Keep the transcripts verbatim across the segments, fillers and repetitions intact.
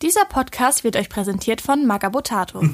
Dieser Podcast wird euch präsentiert von Magabotato.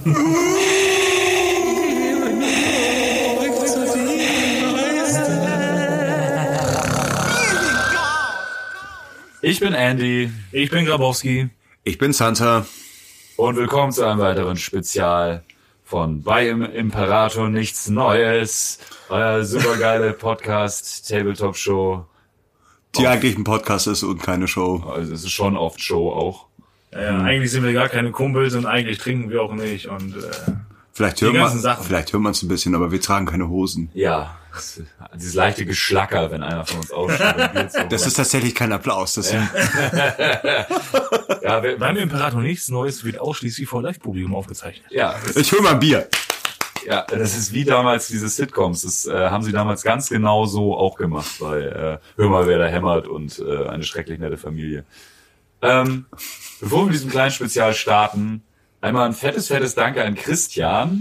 Ich bin Andy. Ich bin Grabowski. Ich bin Santa. Und willkommen zu einem weiteren Spezial von Bei im Imperator nichts Neues. Euer supergeile Podcast, Tabletop Show. Die oh. eigentlich ein Podcast ist und keine Show. Also es ist schon oft Show auch. Ja, ja, eigentlich sind wir gar keine Kumpels und eigentlich trinken wir auch nicht und äh, vielleicht hört man, vielleicht hört man es ein bisschen, aber wir tragen keine Hosen. Ja, das, dieses leichte Geschlacker, wenn einer von uns aufsteht. Das ist tatsächlich kein Applaus. Das ja. ja, wir, Beim Imperator nichts Neues wird ausschließlich vor Live-Publikum aufgezeichnet. Ja, ich hol mal ein Bier. Ja, das ist wie damals diese Sitcoms. Das äh, haben sie damals ganz genau so auch gemacht bei äh, Hör mal, wer da hämmert und äh, eine schrecklich nette Familie. Ähm, bevor wir mit diesem kleinen Spezial starten, einmal ein fettes, fettes Danke an Christian.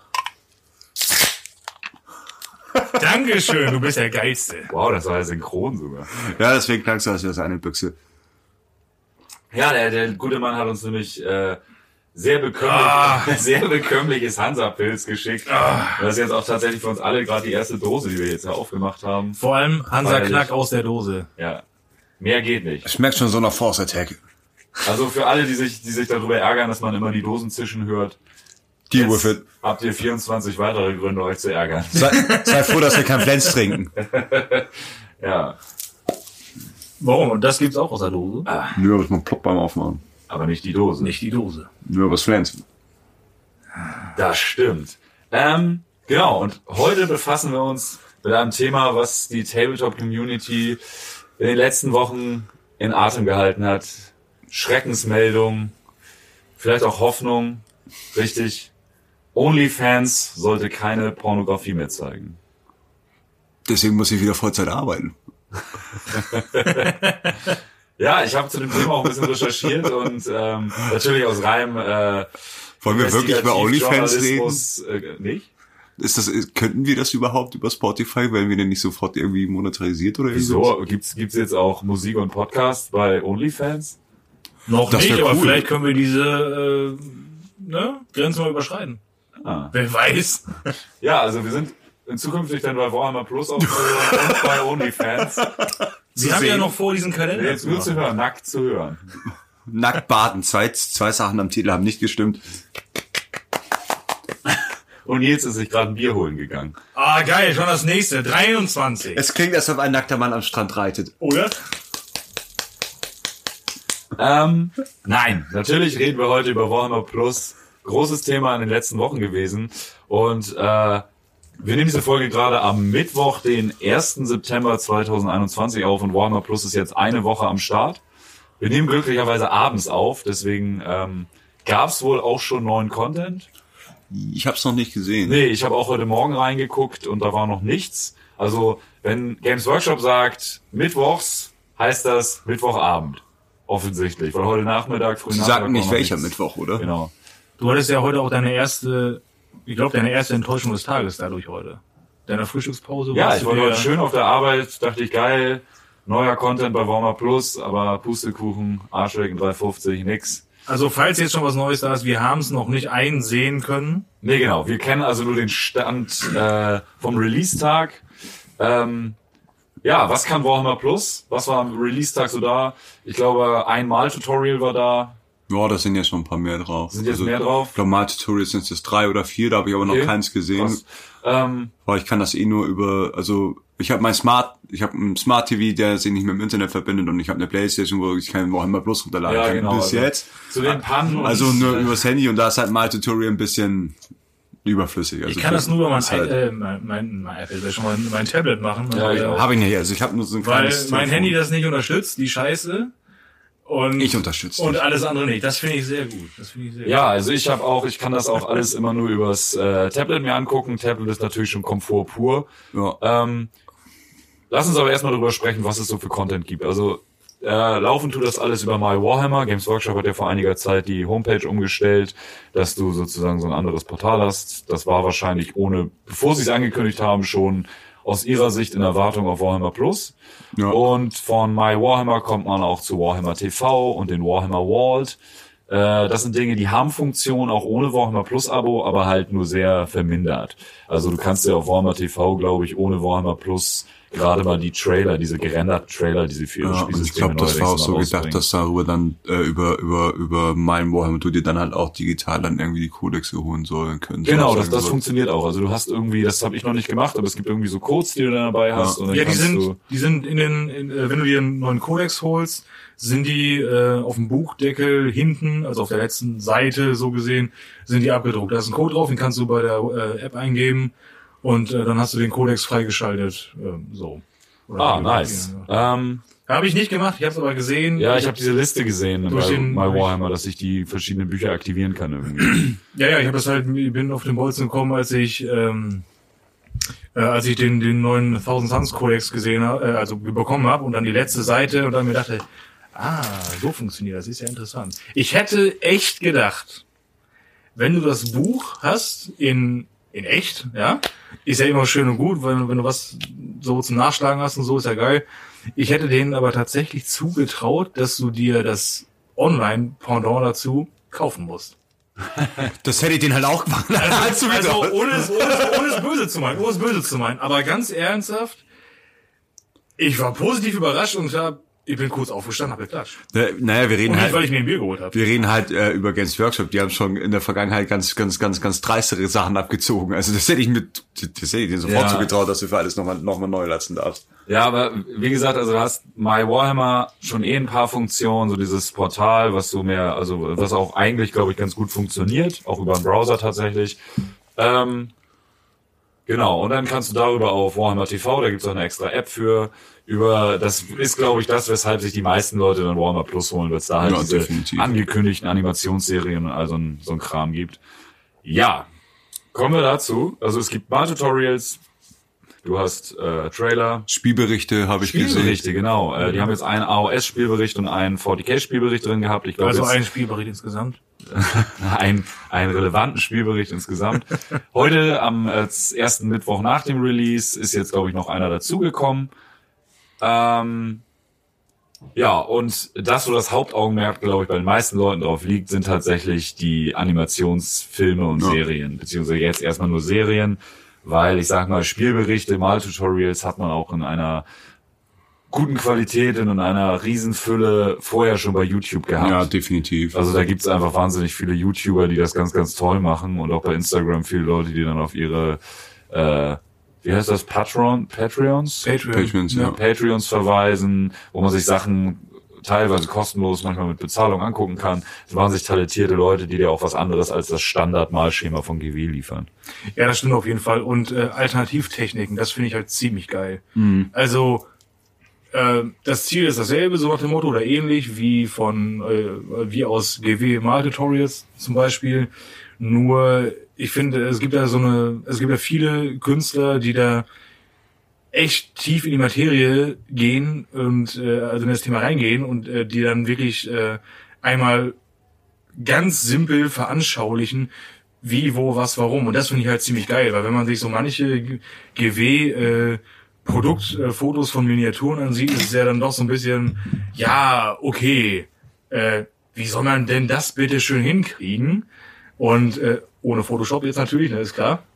Dankeschön, du bist der Geilste. Wow, das war ja synchron sogar. Ja, deswegen klangst du, als wäre das eine Büchse. Ja, der, der gute Mann hat uns nämlich äh, sehr bekömmlich, ah. sehr bekömmliches Hansa-Pilz geschickt. Ah. Das ist jetzt auch tatsächlich für uns alle gerade die erste Dose, die wir jetzt aufgemacht haben. Vor allem Hansa-Knack aus der Dose. Ja, mehr geht nicht. Schmeckt schon so nach Force Attack. Also für alle, die sich, die sich darüber ärgern, dass man immer die Dosen zischen hört, deal with it. Habt ihr vierundzwanzig weitere Gründe, euch zu ärgern. Sei, sei froh, dass wir kein Flens trinken. Ja. Warum? Und das gibt's auch aus der Dose? Ah. Nur, dass man plopp beim Aufmachen. Aber nicht die Dose. Nicht die Dose. Nur was Flens. Das stimmt. Ähm, genau, und heute befassen wir uns mit einem Thema, was die Tabletop-Community in den letzten Wochen in Atem gehalten hat. Schreckensmeldung, vielleicht auch Hoffnung, richtig. OnlyFans sollte keine Pornografie mehr zeigen. Deswegen muss ich wieder Vollzeit arbeiten. Ja, ich habe zu dem Thema auch ein bisschen recherchiert und ähm, natürlich aus reinem äh, wollen wir wirklich über OnlyFans reden? Äh, nicht? Ist das, könnten wir das überhaupt über Spotify, werden wir denn nicht sofort irgendwie monetarisiert oder Wieso? Irgendwas? Gibt's gibt's jetzt auch Musik und Podcast bei OnlyFans? Noch das nicht, aber cool. Vielleicht können wir diese äh, ne, Grenzen mal überschreiten. Ah. Wer weiß. Ja, also wir sind in zukünftig dann bei Warhammer Plus auch und bei OnlyFans. Sie haben sehen. ja noch vor, diesen Kalender jetzt nur zu hören, nackt zu hören. Nackt baden, zwei, zwei Sachen am Titel haben nicht gestimmt. Und jetzt ist sich gerade ein Bier holen gegangen. Ah, geil, schon das nächste, dreiundzwanzig. Es klingt, als ob ein nackter Mann am Strand reitet. Oder? Ähm, nein, natürlich reden wir heute über Warhammer Plus. Großes Thema in den letzten Wochen gewesen. Und äh, wir nehmen diese Folge gerade am Mittwoch, den ersten September zweitausendeinundzwanzig auf und Warhammer Plus ist jetzt eine Woche am Start. Wir nehmen glücklicherweise abends auf, deswegen ähm, gab es wohl auch schon neuen Content. Ich habe es noch nicht gesehen. Nee, ich habe auch heute Morgen reingeguckt und da war noch nichts. Also wenn Games Workshop sagt Mittwochs, heißt das Mittwochabend. Offensichtlich, weil heute Nachmittag, früh Nachmittag... Sie sagen nicht welcher nichts. Mittwoch, oder? Genau. Du hattest ja heute auch deine erste, ich glaube, deine erste Enttäuschung des Tages dadurch heute. Deiner Frühstückspause. Ja, ich war heute schön auf der Arbeit, dachte ich, geil, neuer Content bei Warhammer Plus, aber Pustekuchen, Arschlecken drei fünfzig, nix. Also falls jetzt schon was Neues da ist, wir haben es noch nicht einsehen können. Nee, genau, wir kennen also nur den Stand äh, vom Release-Tag. Ähm, ja, was kann Warhammer Plus? Was war am Release-Tag so da? Ich glaube, ein Mal-Tutorial war da. Ja, da sind jetzt schon ein paar mehr drauf. Sind jetzt also, mehr drauf? Ich glaube, Mal-Tutorials sind jetzt drei oder vier, da habe ich aber okay. noch keins gesehen. Ähm, Weil ich kann das eh nur über, also ich habe mein Smart, ich habe einen Smart T V, der sich nicht mit dem Internet verbindet und ich habe eine Playstation, wo ich kein Warhammer Plus runterladen ja, kann. Genau, bis also jetzt. Zu den Pannen. Also nur übers Handy und da ist halt Mal-Tutorial ein bisschen überflüssig. Also ich kann das nur über mein, halt äh, mein, mein, mein, schon mal mein Tablet machen. Ja, ja. Habe ich nicht, also ich habe nur so ein Weil kleines mein Telefon. Handy das nicht unterstützt, die Scheiße. Und, ich unterstütze und alles andere nicht. Das finde ich sehr gut. Das finde ich sehr ja, gut. also ich habe auch, ich kann das auch alles immer nur übers äh, Tablet mir angucken. Tablet ist natürlich schon Komfort pur. Ja. Ähm, lass uns aber erstmal darüber sprechen, was es so für Content gibt. Also äh, laufen tut das alles über My Warhammer. Games Workshop hat ja vor einiger Zeit die Homepage umgestellt, dass du sozusagen so ein anderes Portal hast. Das war wahrscheinlich ohne, bevor sie es angekündigt haben, schon aus ihrer Sicht in Erwartung auf Warhammer Plus. Ja. Und von My Warhammer kommt man auch zu Warhammer T V und den Warhammer Vault. Äh, das sind Dinge, die haben Funktion auch ohne Warhammer Plus Abo, aber halt nur sehr vermindert. Also du kannst ja auf Warhammer T V, glaube ich, ohne Warhammer Plus gerade mal die Trailer, diese gerenderten Trailer, die sie für ihre Ja, Spielsysteme ich glaube, das war auch so rausbringen. gedacht, dass darüber dann äh, über über über mein Warhammer du dir dann halt auch digital dann irgendwie die Codexe holen sollen können. Genau, das, das soll. funktioniert auch. Also du hast irgendwie, das habe ich noch nicht gemacht, aber es gibt irgendwie so Codes, die du dann dabei hast. Ja. Und dann Ja, die kannst sind, du, die sind in den, in, äh, wenn du dir einen neuen Codex holst, sind die äh, auf dem Buchdeckel hinten, also auf der letzten Seite so gesehen, sind die abgedruckt. Da ist ein Code drauf, den kannst du bei der äh, App eingeben und äh, dann hast du den Codex freigeschaltet. Äh, so. Oder ah, wie- nice. Ja. Ähm, Habe ich nicht gemacht, ich habe es aber gesehen. ja, ich habe diese Liste gesehen Durch bei den- My Warhammer, dass ich die verschiedenen Bücher aktivieren kann irgendwie. Ja, ja, ich habe das halt, ich bin auf den Bolzen gekommen, als ich ähm, äh, als ich den den neuen Thousand Suns Codex gesehen habe, äh, also bekommen habe und dann die letzte Seite und dann mir dachte, ah, so funktioniert das, ist ja interessant. Ich hätte echt gedacht, wenn du das Buch hast in in echt, ja, ist ja immer schön und gut, wenn, wenn du was so zum Nachschlagen hast und so, ist ja geil. Ich hätte denen aber tatsächlich zugetraut, dass du dir das Online-Pendant dazu kaufen musst. Das hätte ich den halt auch gemacht. Also, also ohne, es, ohne, es, ohne es böse zu meinen, ohne es böse zu meinen, aber ganz ernsthaft, ich war positiv überrascht und hab, ich bin kurz aufgestanden, hab geklatscht. Äh, naja, wir reden Und nicht, halt, weil ich mir ein Bier geholt habe. wir reden halt äh, über Games Workshop. Die haben schon in der Vergangenheit ganz, ganz, ganz, ganz dreistere Sachen abgezogen. Also das hätte ich mit, das hätte ich denen sofort Ja. zugetraut, dass du für alles nochmal, nochmal neu lassen darfst. Ja, aber wie gesagt, also du hast My Warhammer schon eh ein paar Funktionen, so dieses Portal, was so mehr, also was auch eigentlich, glaube ich, ganz gut funktioniert, auch über den Browser tatsächlich. Ähm, genau, und dann kannst du darüber auf Warhammer T V, da gibt's auch eine extra App für, über, das ist, glaube ich, das, weshalb sich die meisten Leute dann Warhammer Plus holen, weil es da halt Ja, diese definitiv. angekündigten Animationsserien und all so ein, so ein Kram gibt. Ja, kommen wir dazu. Also es gibt Mal-Tutorials, du hast äh, Trailer, Spielberichte habe ich gesehen. Spielberichte, genau. Äh, die haben jetzt einen A O S-Spielbericht und einen forty K-Spielbericht drin gehabt. Ich glaube, Also jetzt ein Spielbericht insgesamt. ein, einen relevanten Spielbericht insgesamt. Heute, am äh, ersten Mittwoch nach dem Release, ist jetzt, glaube ich, noch einer dazugekommen. Ähm, ja, und das, wo das Hauptaugenmerk, glaube ich, bei den meisten Leuten drauf liegt, sind tatsächlich die Animationsfilme und Ja. Serien, beziehungsweise jetzt erstmal nur Serien, weil ich sag mal, Spielberichte, Mal-Tutorials hat man auch in einer guten Qualität und in einer Riesenfülle vorher schon bei YouTube gehabt. Ja, definitiv. Also da gibt's einfach wahnsinnig viele YouTuber, die das ganz, ganz toll machen und auch bei Instagram viele Leute, die dann auf ihre, äh, wie heißt das, Patreon, Patreons? Patreon. Patreons, ja. Patreons verweisen, wo man sich Sachen teilweise kostenlos, manchmal mit Bezahlung angucken kann. Das waren sich talentierte Leute, die dir auch was anderes als das Standardmalschema von G W liefern. Ja, das stimmt auf jeden Fall. Und äh, Alternativtechniken, das finde ich halt ziemlich geil. Mhm. Also äh, das Ziel ist dasselbe, so nach dem Motto, oder ähnlich wie von äh, wie aus G W Mal-Tutorials zum Beispiel. Nur ich finde, es gibt ja so eine, es gibt ja viele Künstler, die da echt tief in die Materie gehen und äh, also in das Thema reingehen und äh, die dann wirklich äh, einmal ganz simpel veranschaulichen, wie, wo, was, warum. Und das finde ich halt ziemlich geil, weil wenn man sich so manche G W äh, Produktfotos äh, von Miniaturen ansieht, ist es ja dann doch so ein bisschen, ja, okay, äh, wie soll man denn das bitte schön hinkriegen? Und äh, ohne Photoshop jetzt natürlich, ne, ist klar.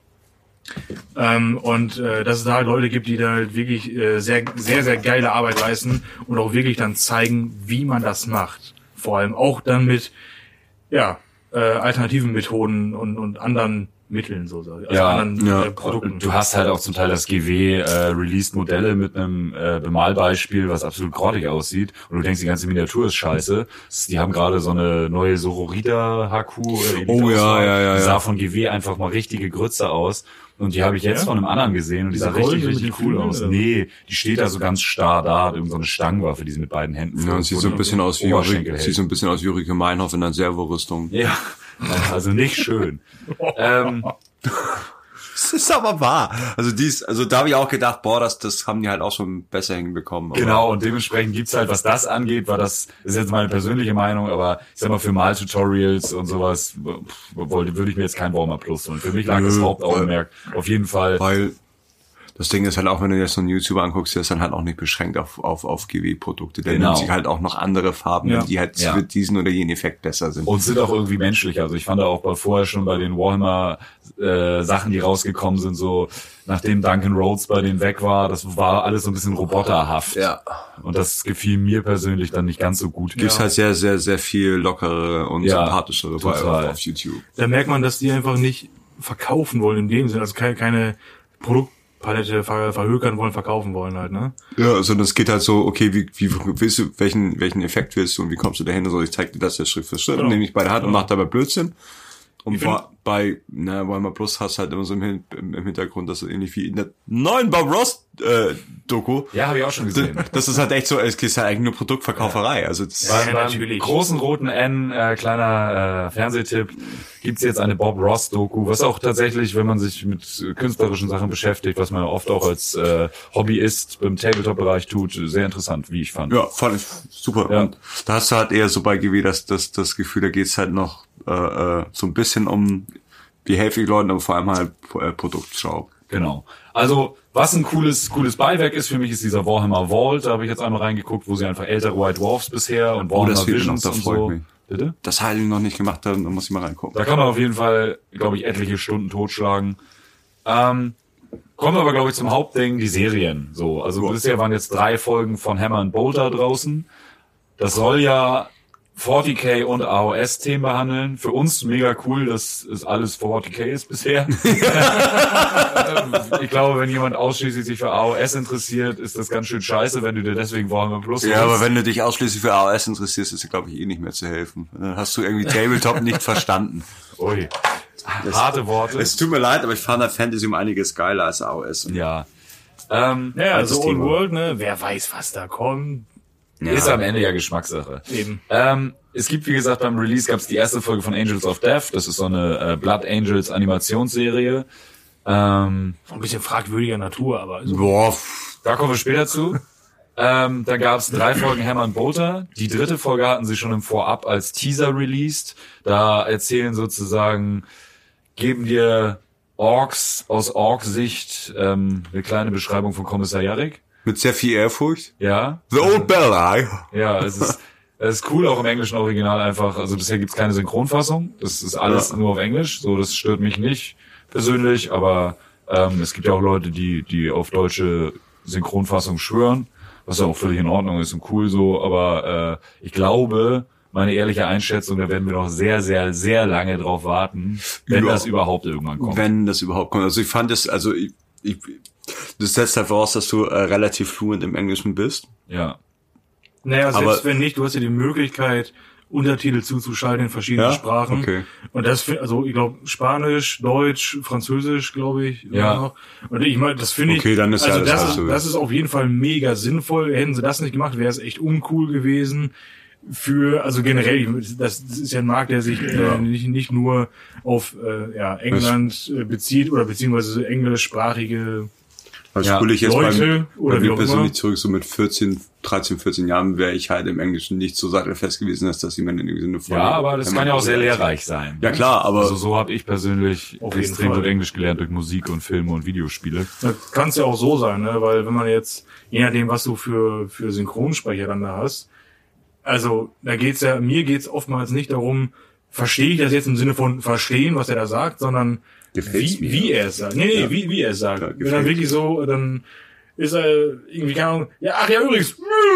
Ähm, und äh, dass es da halt Leute gibt, die da halt wirklich äh, sehr, sehr, sehr geile Arbeit leisten und auch wirklich dann zeigen, wie man das macht. Vor allem auch dann mit, ja, äh, alternativen Methoden und, und anderen Mitteln, so also Ja, anderen ja. äh, Produkten. Du hast halt auch zum Teil das G W äh, released Modelle mit einem äh, Bemalbeispiel, was absolut grottig aussieht. Und du denkst, die ganze Miniatur ist scheiße. Die haben gerade so eine neue Sororita H Q oder Elite Oh, ja, Auswahl. ja, ja, Die ja. sah von G W einfach mal richtige Grütze aus. Und die habe ich jetzt Ja? von einem anderen gesehen und die sah Diese richtig, goldene richtig mit den cool Flügeln, aus. oder? Nee, die steht da so ganz starr da, hat irgend so eine Stangenwaffe, die sie mit beiden Händen Ja, führt, sieht wo so ein die bisschen aus wie Oberschenkel Ulrike, hält. sieht so ein bisschen aus wie Ulrike Meinhof in einer Servorüstung. Ja, also nicht schön. ähm, Das ist aber wahr. Also dies, also da habe ich auch gedacht, boah, das, das haben die halt auch schon besser hinbekommen. Aber Genau, und dementsprechend gibt's halt, was das angeht, war das, das ist jetzt meine persönliche Meinung, aber ich sag mal, für Mal-Tutorials und sowas pff, wollte, würde ich mir jetzt kein Warhammer Plus holen. Für mich lag das Nö, Hauptaugenmerk auf jeden Fall. Weil Das Ding ist halt auch, wenn du jetzt so einen YouTuber anguckst, der ist dann halt auch nicht beschränkt auf, auf, auf G W-Produkte. Der Genau. nimmt sich halt auch noch andere Farben, Ja. die halt Ja. für diesen oder jenen Effekt besser sind. Und sind auch irgendwie menschlicher. Also ich fand auch bei vorher schon bei den Warhammer äh, Sachen, die rausgekommen sind, so nachdem Duncan Rhodes bei denen weg war, das war alles so ein bisschen roboterhaft. Ja. Und das gefiel mir persönlich dann nicht ganz so gut. Gibt's halt sehr, sehr, sehr viel lockere und Ja, sympathischere total. auf, auf YouTube. Da merkt man, dass die einfach nicht verkaufen wollen in dem Sinne, also keine, keine Produktpalette ver verhökern wollen, verkaufen wollen halt, ne? Ja, sondern es geht halt so, okay, wie, wie willst du, welchen, welchen Effekt willst du und wie kommst du dahin? Also ich zeig dir das jetzt Schritt für Schritt, Genau. nehme ich bei der Hand und Genau. mach dabei Blödsinn. Und Ich find- war, bei, na, Warhammer Plus hast du halt immer so im, Hin im im Hintergrund, dass so ähnlich wie in der neuen Bob Ross, äh, Doku. Ja, habe ich auch schon gesehen. Das ist halt echt so, es ist halt eigentlich nur Produktverkauferei. Also, das, Ja, Beim, beim natürlich. großen roten N, äh, kleiner äh, Fernsehtipp, gibt's jetzt eine Bob Ross Doku, was auch tatsächlich, wenn man sich mit äh, künstlerischen Sachen beschäftigt, was man oft auch als äh, Hobbyist im Tabletop-Bereich tut, sehr interessant, wie ich fand. ja, fand ich super. Ja. Und da hast du halt eher so bei G W das, das, das Gefühl, da geht's halt noch äh, äh, so ein bisschen um die helfe ich Leuten, aber vor allem halt äh, Produktschau. Genau. Also, was ein cooles, cooles Beiwerk ist für mich, ist dieser Warhammer Vault. Da habe ich jetzt einmal reingeguckt, wo sie einfach ältere White Dwarfs bisher und Oh, das Warhammer fehlt noch, Visions da und freu ich so. mich. Bitte? Das habe ich noch nicht gemacht, da muss ich mal reingucken. Da kann man auf jeden Fall, glaube ich, etliche Stunden totschlagen. Ähm, kommen wir aber, glaube ich, zum Hauptding, die Serien. So, also bisher waren jetzt drei Folgen von Hammer and Bolter draußen. Das soll ja vierzig K und A O S-Themen behandeln. Für uns mega cool, dass es alles vierzig K ist bisher. Ich glaube, wenn jemand ausschließlich sich für A O S interessiert, ist das ganz schön scheiße, wenn du dir deswegen Warhammer Plus Ja, holst. aber wenn du dich ausschließlich für A O S interessierst, ist dir, glaube ich, eh nicht mehr zu helfen. Dann hast du irgendwie Tabletop nicht verstanden. Ui. Harte Worte. Es tut mir leid, aber ich fand halt Fantasy um einiges geiler als A O S. Ja. Ähm, Ja, Altes also Old Thema. World, ne? Wer weiß, was da kommt. Ist am Ende ja Geschmackssache. Eben. Ähm, es gibt, wie gesagt, beim Release gab es die erste Folge von Angels of Death. Das ist so eine äh, Blood Angels Animationsserie. Ähm, Ein bisschen fragwürdiger Natur, aber so. Boah, pff, da kommen wir später zu. Ähm, dann gab es drei Folgen Hammer and Bolter. Die dritte Folge hatten sie schon im Vorab als Teaser released. Da erzählen sozusagen, geben dir Orks aus Ork-Sicht ähm, eine kleine Beschreibung von Kommissar Jarek. mit sehr viel Ehrfurcht. Ja. The Old Belleye. Ja, es ist, es ist cool, auch im englischen Original einfach. Also bisher gibt's keine Synchronfassung. Das ist alles Ja. nur auf Englisch. So, das stört mich nicht persönlich, aber ähm, es gibt ja auch Leute, die die auf deutsche Synchronfassung schwören, was ja auch völlig in Ordnung ist und cool so. Aber äh, ich glaube, meine ehrliche Einschätzung, da werden wir noch sehr, sehr, sehr lange drauf warten, wenn Ja. das überhaupt irgendwann kommt. Wenn das überhaupt kommt. Also ich fand es, also ich, ich das setzt halt voraus, dass du äh, relativ fluent im Englischen bist. Ja. Naja, selbst Aber- wenn nicht, du hast ja die Möglichkeit, Untertitel zuzuschalten in verschiedenen Ja? Sprachen. Okay. Und das, fi- also ich glaube, Spanisch, Deutsch, Französisch, glaube ich. Ja. noch. Und ich meine, das finde ich, Okay, dann ist ja also alles das, halb ist, so. das ist auf jeden Fall mega sinnvoll. Hätten sie das nicht gemacht, wäre es echt uncool gewesen. Für, also generell, das, das ist ja ein Markt, der sich äh, nicht, nicht nur auf äh, ja, England äh, bezieht oder beziehungsweise englischsprachige Was Ja. cool ich jetzt Leute bei, oder bei wie mir auch persönlich immer. zurück, so mit vierzehn, dreizehn, vierzehn Jahren wäre ich halt im Englischen nicht so sattelfest gewesen, dass das jemand in dem Sinne von... Ja, aber das kann ja auch sehr lehrreich sein. Ja klar, aber Also so habe ich persönlich Auf jeden extrem Fall. gut Englisch gelernt durch Musik und Filme und Videospiele. Das kann es ja auch so sein, ne? Weil wenn man jetzt, je nachdem, was du für, für Synchronsprecher dann da hast, also da geht's ja, mir geht's oftmals nicht darum, verstehe ich das jetzt im Sinne von verstehen, was er da sagt, sondern Gefällt's wie, mir. wie er es sagt. Nee, nee, Ja. wie, wie er es sagt. Ja, Wenn gefällt dann mir. wirklich so, dann ist er irgendwie, keine Ahnung, ja, ach ja, übrigens,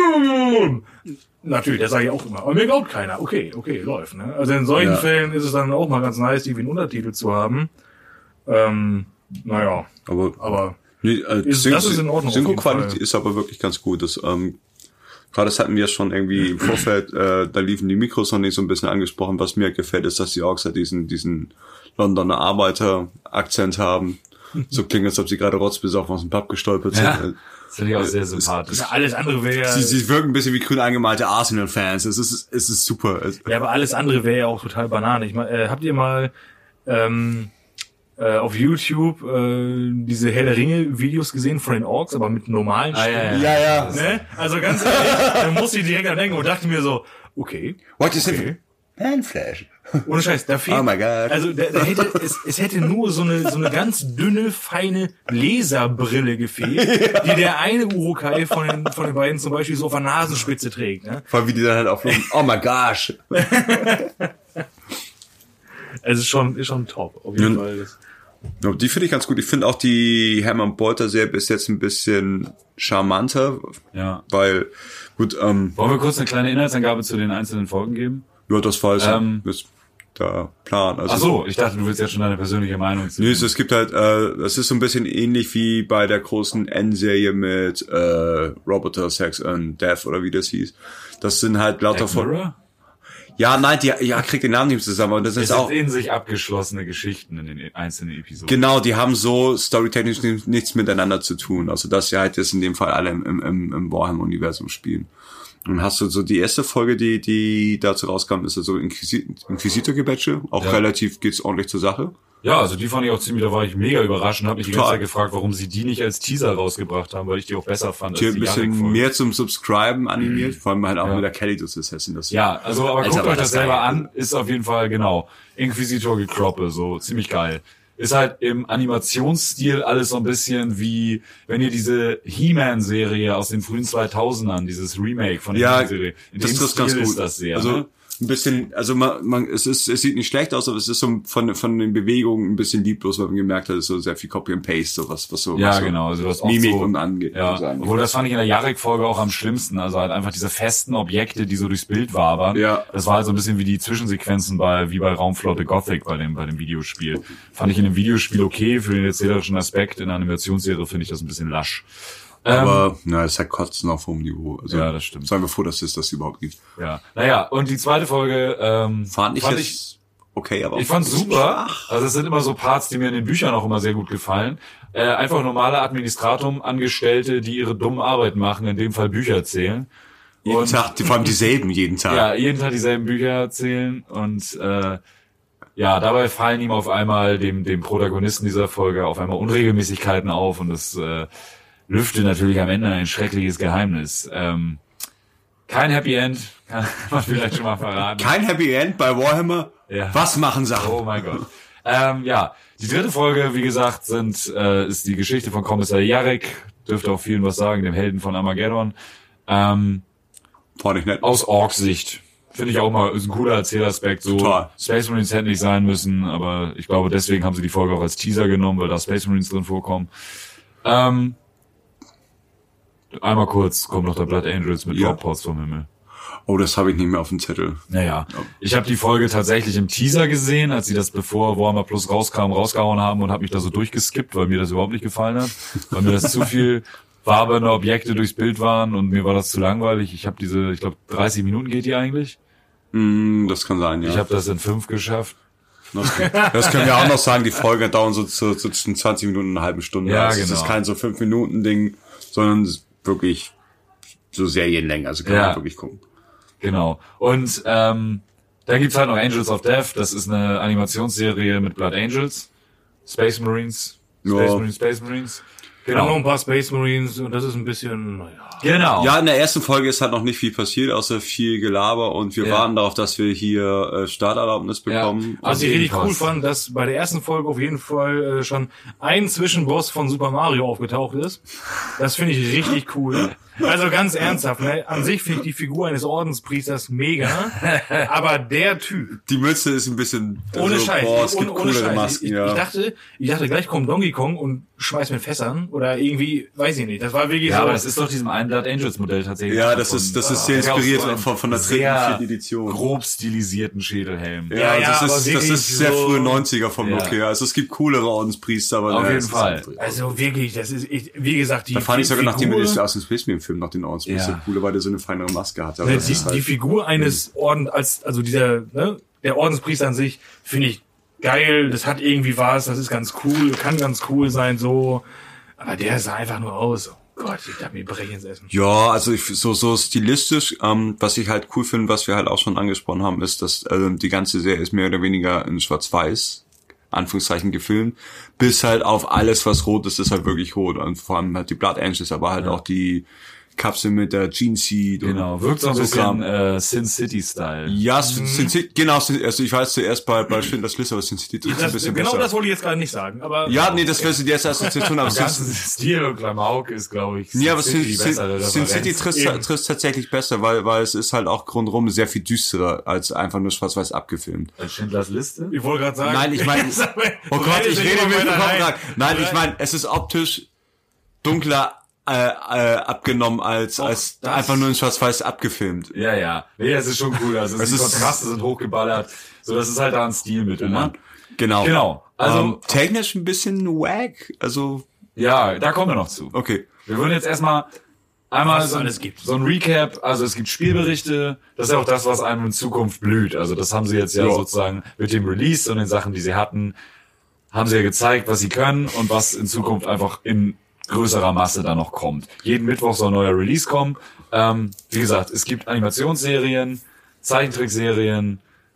natürlich, das sage ich auch immer. Aber mir glaubt keiner. Okay, okay, läuft, ne? Also in solchen Ja. Fällen ist es dann auch mal ganz nice, irgendwie einen Untertitel zu haben. Ähm, naja, aber, aber nee, äh, Ist- das ist in Ordnung auf jeden Synchro-Qualität Fall. ist aber wirklich ganz gut. Das, ähm, gerade das hatten wir schon irgendwie im Vorfeld, äh, da liefen die Mikros noch nicht so ein bisschen angesprochen. Was mir gefällt, ist, dass die Orks halt diesen, diesen Londoner Arbeiter-Akzent haben. So klingt, als ob sie gerade rotzbesoffen aus dem Pub gestolpert sind. Ja. Äh, Das finde ich auch sehr Es- sympathisch. ja, alles andere wäre Sie, sie wirken ein bisschen wie grün angemalte Arsenal-Fans. Es ist, es ist super. Es, ja, aber alles andere wäre ja auch total Banane. Ich meine, äh, habt ihr mal ähm, äh, auf YouTube äh, diese Herr der Ringe Videos gesehen von den Orks, aber mit normalen Ah, ja, Stimmen? ja. ja. Ne? Also ganz ehrlich, da musste ich direkt an denken und dachte mir so, okay, What is okay. it? Handflash. Ohne Scheiß, da fehlt, Oh my God. also da, da hätte, es, es hätte nur so eine, so eine ganz dünne, feine Laserbrille gefehlt, ja. die der eine Urukai von den, von den beiden zum Beispiel so auf der Nasenspitze trägt, ne? Vor allem, wie die dann halt auflaufen. Oh my gosh. Also ist schon, ist schon top, auf jeden Ja. Fall. Das. Ja, die finde ich ganz gut. Ich finde auch die Hermann Bolter-Serie bis jetzt ein bisschen charmanter. Ja. Weil, gut, ähm, Wollen wir kurz eine kleine Inhaltsangabe zu den einzelnen Folgen geben? ja, das war es. Ähm, ist der Plan. Also, Ach so, ich dachte, du willst jetzt schon deine persönliche Meinung zu. Nee, es, es gibt halt, äh, es ist so ein bisschen ähnlich wie bei der großen N-Serie mit äh, Roboter, Sex and Death oder wie das hieß. Das sind halt lauter Black von. Mirror? Ja, nein, die, ja, kriegt den Namen nicht zusammen, aber das Es ist sind auch. in sich abgeschlossene Geschichten in den einzelnen Episoden. Genau, die haben so storytechnisch nichts miteinander zu tun. Also dass sie halt jetzt in dem Fall alle im, im, im Warhammer-Universum spielen. Und hast du so die erste Folge, die die dazu rauskam, ist so Inquisi- Inquisitor-Gebetsche. Auch Ja. relativ geht's ordentlich zur Sache. Ja, also die fand ich auch ziemlich, da war ich mega überrascht und habe mich die ganze Total. Zeit gefragt, warum sie die nicht als Teaser rausgebracht haben, weil ich die auch besser fand Die als ein die bisschen Jarek-Folge. mehr zum Subscriben animiert, vor allem halt auch Ja. mit der Kelly das Assassin. Das Ja, also aber Alter, guckt war euch das das selber geil. an, ist auf jeden Fall, genau, Inquisitor gekroppe, so ziemlich geil. Ist halt im Animationsstil alles so ein bisschen wie, wenn ihr diese He-Man-Serie aus den frühen zweitausendern, dieses Remake von der Ja, He-Man-Serie, in das dem ist ganz Stil gut. ist das sehr, also ne? ein bisschen, also man, man, es ist, es sieht nicht schlecht aus, aber es ist so von von den Bewegungen ein bisschen lieblos, weil man gemerkt hat, es ist so sehr viel Copy and Paste, so was, was so, Ja, was so genau, also das oft Mimik so, und angeht. ja, so angeht. obwohl das fand ich in der Jarek-Folge auch am schlimmsten, also halt einfach diese festen Objekte, die so durchs Bild wabern. Ja. Das war halt so ein bisschen wie die Zwischensequenzen bei, wie bei Raumflotte Gothic bei dem, bei dem Videospiel. Fand ich in dem Videospiel okay, für den erzählerischen Aspekt, in der Animationsserie finde ich das ein bisschen lasch. Aber, na, es ist halt Kotzen auf hohem Niveau. Also, Ja, das stimmt. Seien wir froh, dass es das überhaupt gibt. Ja, naja, und die zweite Folge, ähm, Fand ich fand jetzt okay, aber Ich fand's ein bisschen super. schwach. Also es sind immer so Parts, die mir in den Büchern auch immer sehr gut gefallen. Äh, einfach normale Administratum-Angestellte, die ihre dummen Arbeiten machen, in dem Fall Bücher erzählen. Jeden Und- Tag, die, vor allem dieselben jeden Tag. Ja, jeden Tag dieselben Bücher erzählen und äh, ja, dabei fallen ihm auf einmal, dem dem Protagonisten dieser Folge, auf einmal Unregelmäßigkeiten auf und das äh, lüftet natürlich am Ende ein schreckliches Geheimnis. Ähm, kein Happy End, kann man vielleicht schon mal verraten. Kein Happy End bei Warhammer. Ja. Was machen Sachen? Oh mein Gott. Ähm, ja, die dritte Folge, wie gesagt, sind äh, ist die Geschichte von Kommissar Jarek, dürfte auch vielen was sagen, dem Helden von Armageddon. Ähm, Fand ich nett. aus Orks-Sicht. Finde ich auch mal, ist ein cooler Erzählaspekt. So, Total. Space Marines hätten nicht sein müssen, aber ich glaube, deswegen haben sie die Folge auch als Teaser genommen, weil da Space Marines drin vorkommen. Ähm, einmal kurz, kommt noch der Blood Angels mit Ja. Droppods vom Himmel. Oh, das habe ich nicht mehr auf dem Zettel. Naja, ich habe die Folge tatsächlich im Teaser gesehen, als sie das bevor Warhammer Plus rauskam, rausgehauen haben und habe mich da so durchgeskippt, weil mir das überhaupt nicht gefallen hat, weil mir das zu viel wabernde Objekte durchs Bild waren und mir war das zu langweilig. Ich habe diese, ich glaube, dreißig Minuten geht die eigentlich. Mm, das kann sein, ja. Ich habe das in fünf geschafft. Das, das können wir auch noch sagen, die Folge dauern so, so, so zwischen zwanzig Minuten und eine halbe Stunde. Ja, also Es genau. ist kein so fünf Minuten Ding, sondern wirklich so Serienlänge. Also kann Ja. man wirklich gucken. Genau. Und ähm, dann gibt's halt noch Angels of Death. Das ist eine Animationsserie mit Blood Angels, Space Marines, Space Ja. Marines, Space Marines. Genau. Noch Genau. ein paar Space Marines und das ist ein bisschen, naja. Genau. Ja, in der ersten Folge ist halt noch nicht viel passiert, außer viel Gelaber und wir Ja. warten darauf, dass wir hier äh, Starterlaubnis bekommen. Ja. Was ich richtig jedenfalls. cool fand, dass bei der ersten Folge auf jeden Fall äh, schon ein Zwischenboss von Super Mario aufgetaucht ist. Das finde ich richtig cool. Also ganz ernsthaft, ne? An sich finde ich die Figur eines Ordenspriesters mega, aber der Typ, Die Mütze ist ein bisschen ohne also, Scheiß, boah, es ohne, gibt ohne coolere Scheiß. Masken, ich, ja. ich dachte, ich dachte gleich kommt Donkey Kong und schmeißt mit Fässern oder irgendwie, weiß ich nicht. Das war wirklich Ja, so. aber das ist doch diesem einen Blood Angels Modell tatsächlich. Ja, das ist das ist sehr Das ist ja auch inspiriert so ein von, von der dritten, sehr vierten Edition. grob stilisierten Schädelhelm. Ja, Ja, ja, das aber ist das wirklich ist sehr so- frühe neunziger vom Ja. Look her. Also es gibt coolere Ordenspriester, aber Auf ne, jeden es ist Fall. halt- Also wirklich, das ist, ich, wie gesagt, die Da fand ich sogar, nachdem wir Figur- das aus dem Space Marine Film noch den Ordenspriester Ja. cooler, weil der so eine feinere Maske hatte. Aber Ne, das die, ist halt, die Figur eines Orden, als, also dieser, ne, der Ordenspriester an sich, finde ich geil, das hat irgendwie was, das ist ganz cool, kann ganz cool sein, so. Aber der sah einfach nur aus. Oh Gott, ich darf mir brechen ins Essen. ja, also ich, so so stilistisch, ähm, was ich halt cool finde, was wir halt auch schon angesprochen haben, ist, dass ähm, die ganze Serie ist mehr oder weniger in Schwarz-Weiß, Anführungszeichen gefilmt, bis halt auf alles, was rot ist, ist halt wirklich rot. Und vor allem halt die Blood Angels, aber halt Ja. auch die Kapsel mit der Gene Seed. Genau, wirkt so ein bisschen äh, Sin City-Style. Ja, Sin City, genau, also ich weiß zuerst bei, bei Schindlers Liste, aber Sin City trifft Das, ein bisschen genau besser. das wollte ich jetzt gerade nicht sagen, aber... Ja, nee, das wäre die erste Assoziation, aber Der ganze Stil und Klamauk ist, glaube ich, nee, aber Sin, die Sin, bessere Sin City Referenz. trifft, trifft tatsächlich besser, weil, weil es ist halt auch rundherum sehr viel düsterer als einfach nur schwarz-weiß abgefilmt. Als Schindlers Liste? Ich wollte gerade sagen... Nein, ich meine, oh Gott, ich rede mit dem Kopf. Nein, ich meine, es ist optisch dunkler äh, äh, abgenommen als Doch, als das- einfach nur in schwarz-weiß abgefilmt. Ja, ja. Nee, das ist schon cool. Also Es die ist- Kontraste sind hochgeballert. So, das ist halt da ein Stilmittel, ne? Genau. Genau. Also, Ähm, technisch ein bisschen wack, also ja, da kommen wir noch zu. okay. Wir würden jetzt erstmal einmal Was es so ein, alles gibt. so ein Recap, also es gibt Spielberichte, das ist ja auch das, was einem in Zukunft blüht. Also das haben sie jetzt ja, Ja. sozusagen mit dem Release und den Sachen, die sie hatten, haben sie ja gezeigt, was sie können und was in Zukunft einfach in größerer Masse da noch kommt. Jeden Mittwoch soll ein neuer Release kommen. Ähm, wie gesagt, es gibt Animationsserien, Zeichentrickserien,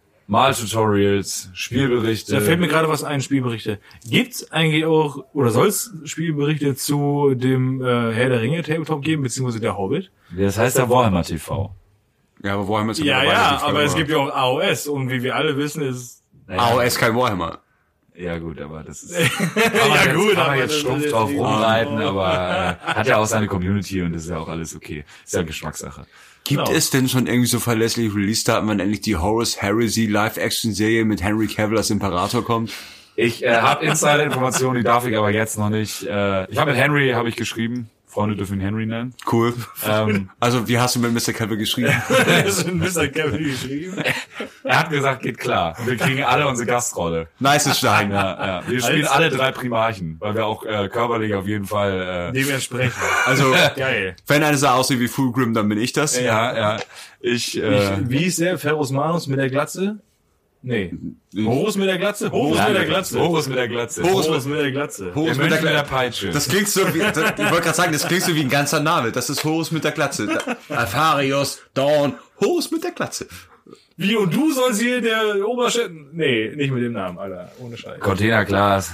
Maltutorials, Spielberichte. Da fällt mir gerade was ein, Spielberichte. Gibt's eigentlich auch, oder soll es Spielberichte zu dem äh, Herr der Ringe Tabletop geben, beziehungsweise der Hobbit? Das heißt ja Warhammer T V. Ja, aber Warhammer ist Ja, mittlerweile ja, die Frage, aber es oder? gibt ja auch A O S und wie wir alle wissen, ist... Naja, A O S kein Warhammer. Ja gut, aber das ist... Kann man Ja, jetzt, gut, kann man aber jetzt das- stumpf das- drauf das- rumreiten, aber äh, hat ja auch seine Community und das ist ja auch alles okay. Ist ja Geschmackssache. Gibt Genau. es denn schon irgendwie so verlässliche Release-Daten, wann endlich die Horus Heresy Live-Action-Serie mit Henry Cavill als Imperator kommt? Ich äh, habe Insider-Informationen, die darf ich aber jetzt noch nicht. Äh, ich habe mit Henry habe ich geschrieben. Freunde dürfen ihn Henry nennen. Cool. Ähm, Also, wie hast du mit Mister Cavill geschrieben? Das ist ein Mister Kevin geschrieben. er hat gesagt, geht klar. Wir kriegen alle unsere Gastrolle. Nice Stein. Ja, ja. Wir spielen Als- alle drei Primarchen, weil wir auch äh, körperlich auf jeden Fall... Äh, Dementsprechend. Also, Geil. wenn einer so aussieht wie Fulgrim, dann bin ich das. ja, ja. Ich... Äh, Ich, wie ist der? Ferrus Manus mit der Glatze? Nee. Horus mit der Glatze? Horus mit der Glatze. Horus mit der Glatze. Horus Horus mit der Glatze. Horus Der mit der Mönch mit der Glatze. Peitsche. Das klingt so wie, das, ich wollte gerade sagen, das klingt so wie ein ganzer Name. Das ist Horus mit der Glatze. Da- Alpharius, Dawn, Horus mit der Glatze. Wie, und du sollst hier der Oberchef... Nee, nicht mit dem Namen, Alter. Ohne Scheiß. Containerglas.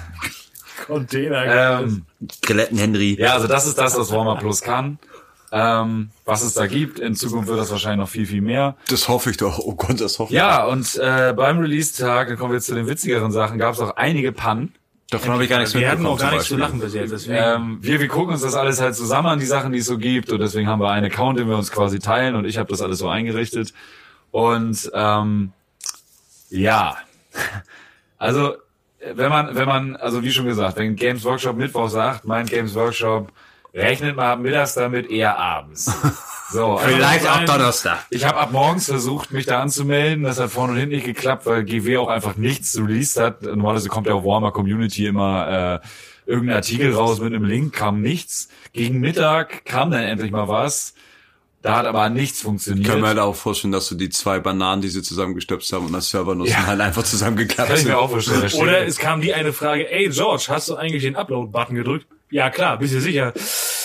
Container. Ähm, Skeletten Henry. ja, also das ist das, was Warhammer Plus kann. Ähm, was es da gibt. In Zukunft wird das wahrscheinlich noch viel, viel mehr. Das hoffe ich doch. Oh Gott, das hoffe ich. Ja, und äh, beim Release-Tag, dann kommen wir jetzt zu den witzigeren Sachen, gab es auch einige Pannen. Davon habe ich gar nichts Wir hatten mitbekommen. auch gar zum nichts zu Beispiel. lachen bis jetzt. Deswegen. Ähm, wir, wir gucken uns das alles halt zusammen an, die Sachen, die es so gibt. Und deswegen haben wir einen Account, den wir uns quasi teilen. Und ich habe das alles so eingerichtet. Und ähm, ja, also wenn man, wenn man, also wie schon gesagt, wenn Games Workshop Mittwoch sagt, mein Games Workshop, rechnet man ab mittags damit, eher abends. So, also Vielleicht auch mein- Donnerstag. Ich habe ab morgens versucht, mich da anzumelden. Das hat vorne und hinten nicht geklappt, weil G W auch einfach nichts released hat. Normalerweise kommt ja auf Warhammer Community immer äh, irgendein Artikel raus mit einem Link, kam nichts. Gegen Mittag kam dann endlich mal was. Da hat aber nichts Ich funktioniert. kann mir halt auch vorstellen, dass so die zwei Bananen, die sie zusammengestöpst haben und das Server nutzen, Ja. halt einfach zusammengeklappt Kann ich sind. mir auch vorstellen. Da steht- Oder es kam die eine Frage, ey George, hast du eigentlich den Upload-Button gedrückt? Ja klar, bist du sicher?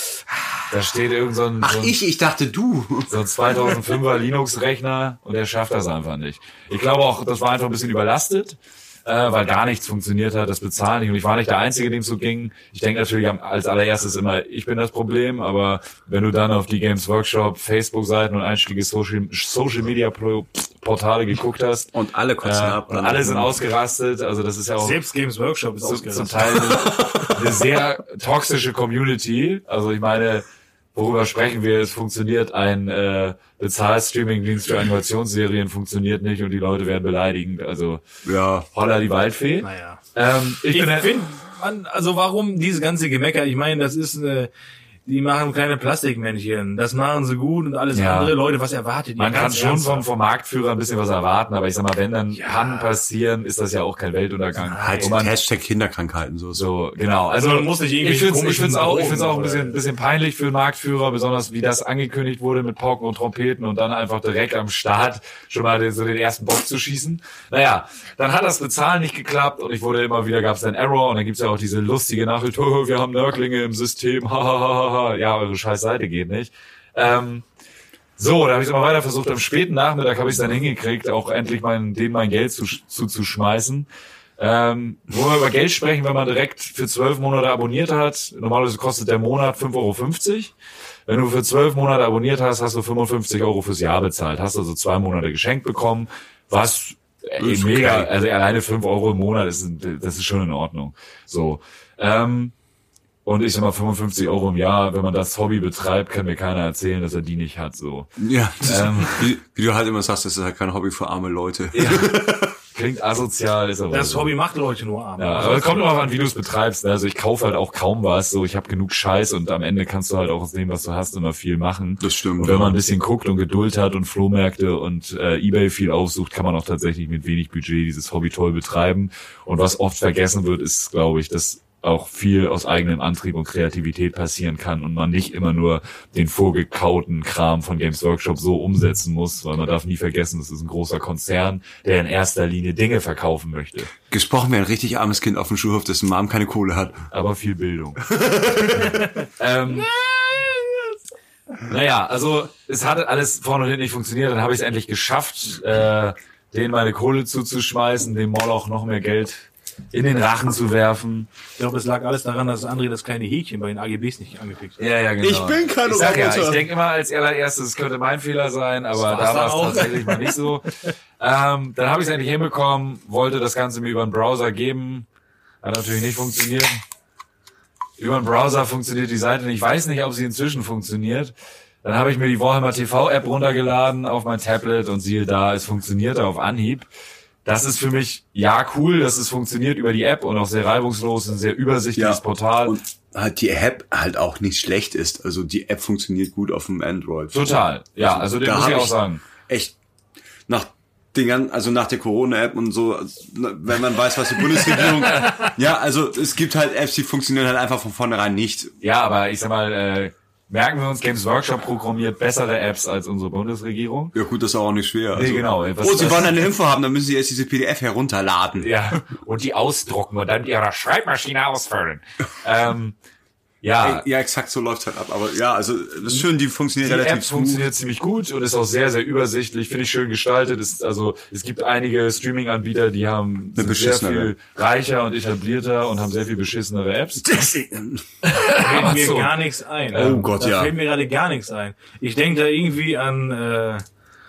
Da steht irgend so ein, Ach, so ein, ich, ich dachte du. so ein zweitausendfünfer Linux-Rechner und der schafft das einfach nicht. Ich glaube auch, das war einfach ein bisschen überlastet, äh, weil gar nichts funktioniert hat, das Bezahlen nicht. Und ich war nicht der Einzige, dem es so ging. Ich denke natürlich am- als allererstes immer, ich bin das Problem, aber wenn du dann auf die Games Workshop Facebook-Seiten und einschlägige Social, Social Media Pro Portale geguckt hast, Und alle äh, kotzen ab. und alle sind ausgerastet, also das ist ja auch Selbst Games Workshop ist zum, ausgerastet. zum Teil eine, eine sehr toxische Community. Also ich meine, worüber sprechen wir? Es funktioniert ein äh, Bezahl-Streaming-Dienst für Animationsserien funktioniert nicht und die Leute werden beleidigend. Also Ja. holla die Waldfee. Naja. Ähm, ich Ich bin finde, also warum diese ganze Gemecker? Ich meine, das ist eine, die machen kleine Plastikmännchen. Das machen sie gut und alles Ja. andere. Leute, was erwartet ihr? man kann Ganz schon vom, ernsthaft. vom Marktführer ein bisschen was erwarten, aber ich sag mal, wenn dann Ja. Pannen passieren, ist das ja auch kein Weltuntergang. Halt Wo man, Hashtag Kinderkrankheiten, so. so. so, genau. Also, Also man muss nicht irgendwie ich find's, ich komischen find's auch, ich find's auch ein Drogen bisschen, oder- bisschen peinlich für den Marktführer, besonders wie das angekündigt wurde mit Pauken und Trompeten und dann einfach direkt am Start schon mal den, so den ersten Bock zu schießen. Naja, dann hat das Bezahlen nicht geklappt und ich wurde immer wieder, gab's einen Error und dann gibt's ja auch diese lustige Nachricht, oh, wir haben Nörglinge im System, hahaha, ja, eure scheiß Seite geht nicht. Ähm, so, da habe ich aber weiter versucht. Am späten Nachmittag habe ich es dann hingekriegt, auch endlich mein, denen mein Geld zu, zuzuschmeißen. Ähm, wo wir über Geld sprechen, wenn man direkt für zwölf Monate abonniert hat. Normalerweise kostet der Monat fünf Euro fünfzig. Wenn du für zwölf Monate abonniert hast, hast du fünfundfünfzig Euro fürs Jahr bezahlt. Hast also zwei Monate geschenkt bekommen, was ey, mega, also alleine fünf Euro im Monat ist, das ist schon in Ordnung. So, ähm, und ich sag mal, fünfundfünfzig Euro im Jahr, wenn man das Hobby betreibt, kann mir keiner erzählen, dass er die nicht hat, so. Ja, ähm, wie, wie du halt immer sagst, das ist halt kein Hobby für arme Leute. Ja. Klingt asozial, ist aber Das so. Hobby macht Leute nur arm. Ja, aber es kommt immer an, wie du es betreibst. Ne? Also ich kaufe halt auch kaum was, so ich habe genug Scheiß und am Ende kannst du halt auch aus dem, was du hast, immer viel machen. Das stimmt. Und wenn man ein bisschen guckt und Geduld hat und Flohmärkte und äh, eBay viel aufsucht, kann man auch tatsächlich mit wenig Budget dieses Hobby toll betreiben. Und was oft vergessen wird, ist, glaube ich, dass auch viel aus eigenem Antrieb und Kreativität passieren kann und man nicht immer nur den vorgekauten Kram von Games Workshop so umsetzen muss, weil man darf nie vergessen, das ist ein großer Konzern, der in erster Linie Dinge verkaufen möchte. Gesprochen wie ein richtig armes Kind auf dem Schulhof, dessen Mom keine Kohle hat. Aber viel Bildung. ähm, naja, also es hat alles vorne und hinten nicht funktioniert, dann habe ich es endlich geschafft, äh, denen meine Kohle zuzuschmeißen, dem Moloch noch mehr Geld in den Rachen zu werfen. Ich glaube, es lag alles daran, dass André das kleine Häkchen bei den A G Bs nicht angeklickt hat. Ja, ja, genau. Ich bin kein Ich sag ja, Roboter. ich denke immer als allererstes, es könnte mein Fehler sein, aber Das war's da war es dann auch. tatsächlich mal nicht so. Ähm, dann habe ich es endlich hinbekommen, wollte das Ganze mir über einen Browser geben. Hat natürlich nicht funktioniert. Über einen Browser funktioniert die Seite nicht. Ich weiß nicht, ob sie inzwischen funktioniert. Dann habe ich mir die Warhammer T V App runtergeladen auf mein Tablet und siehe da, es funktionierte auf Anhieb. Das ist für mich, ja, cool, dass es funktioniert über die App und auch sehr reibungslos, ein sehr übersichtliches Ja. Portal. Und halt die App halt auch nicht schlecht ist. Also die App funktioniert gut auf dem Android. Total, ja, also den da muss ich hab auch sagen. Echt, nach den ganzen, also nach der Corona-App und so, also, wenn man weiß, was die Bundesregierung, ja, also es gibt halt Apps, die funktionieren halt einfach von vornherein nicht. Ja, aber ich sag mal, äh, merken wir uns, Games Workshop programmiert bessere Apps als unsere Bundesregierung. Ja gut, das ist auch nicht schwer. Also. Nee, genau. Was, Oh, Sie was, wollen eine Info haben, dann müssen Sie erst diese P D F herunterladen. Ja, und die ausdrucken und dann mit ihrer Schreibmaschine ausfüllen. ähm, ja, Ja, exakt so läuft's halt ab. Aber ja, also das ist schön, die funktioniert die relativ App smooth. funktioniert ziemlich gut und ist auch sehr, sehr übersichtlich, finde ich schön gestaltet. Ist, also es gibt einige Streaming-Anbieter, die haben sind sehr beschissenere. viel reicher und etablierter und haben sehr viel beschissenere Apps. Da fällt mir so. gar nichts ein. Oh Gott, da ja. fällt mir gerade gar nichts ein. Ich denke da irgendwie an, äh,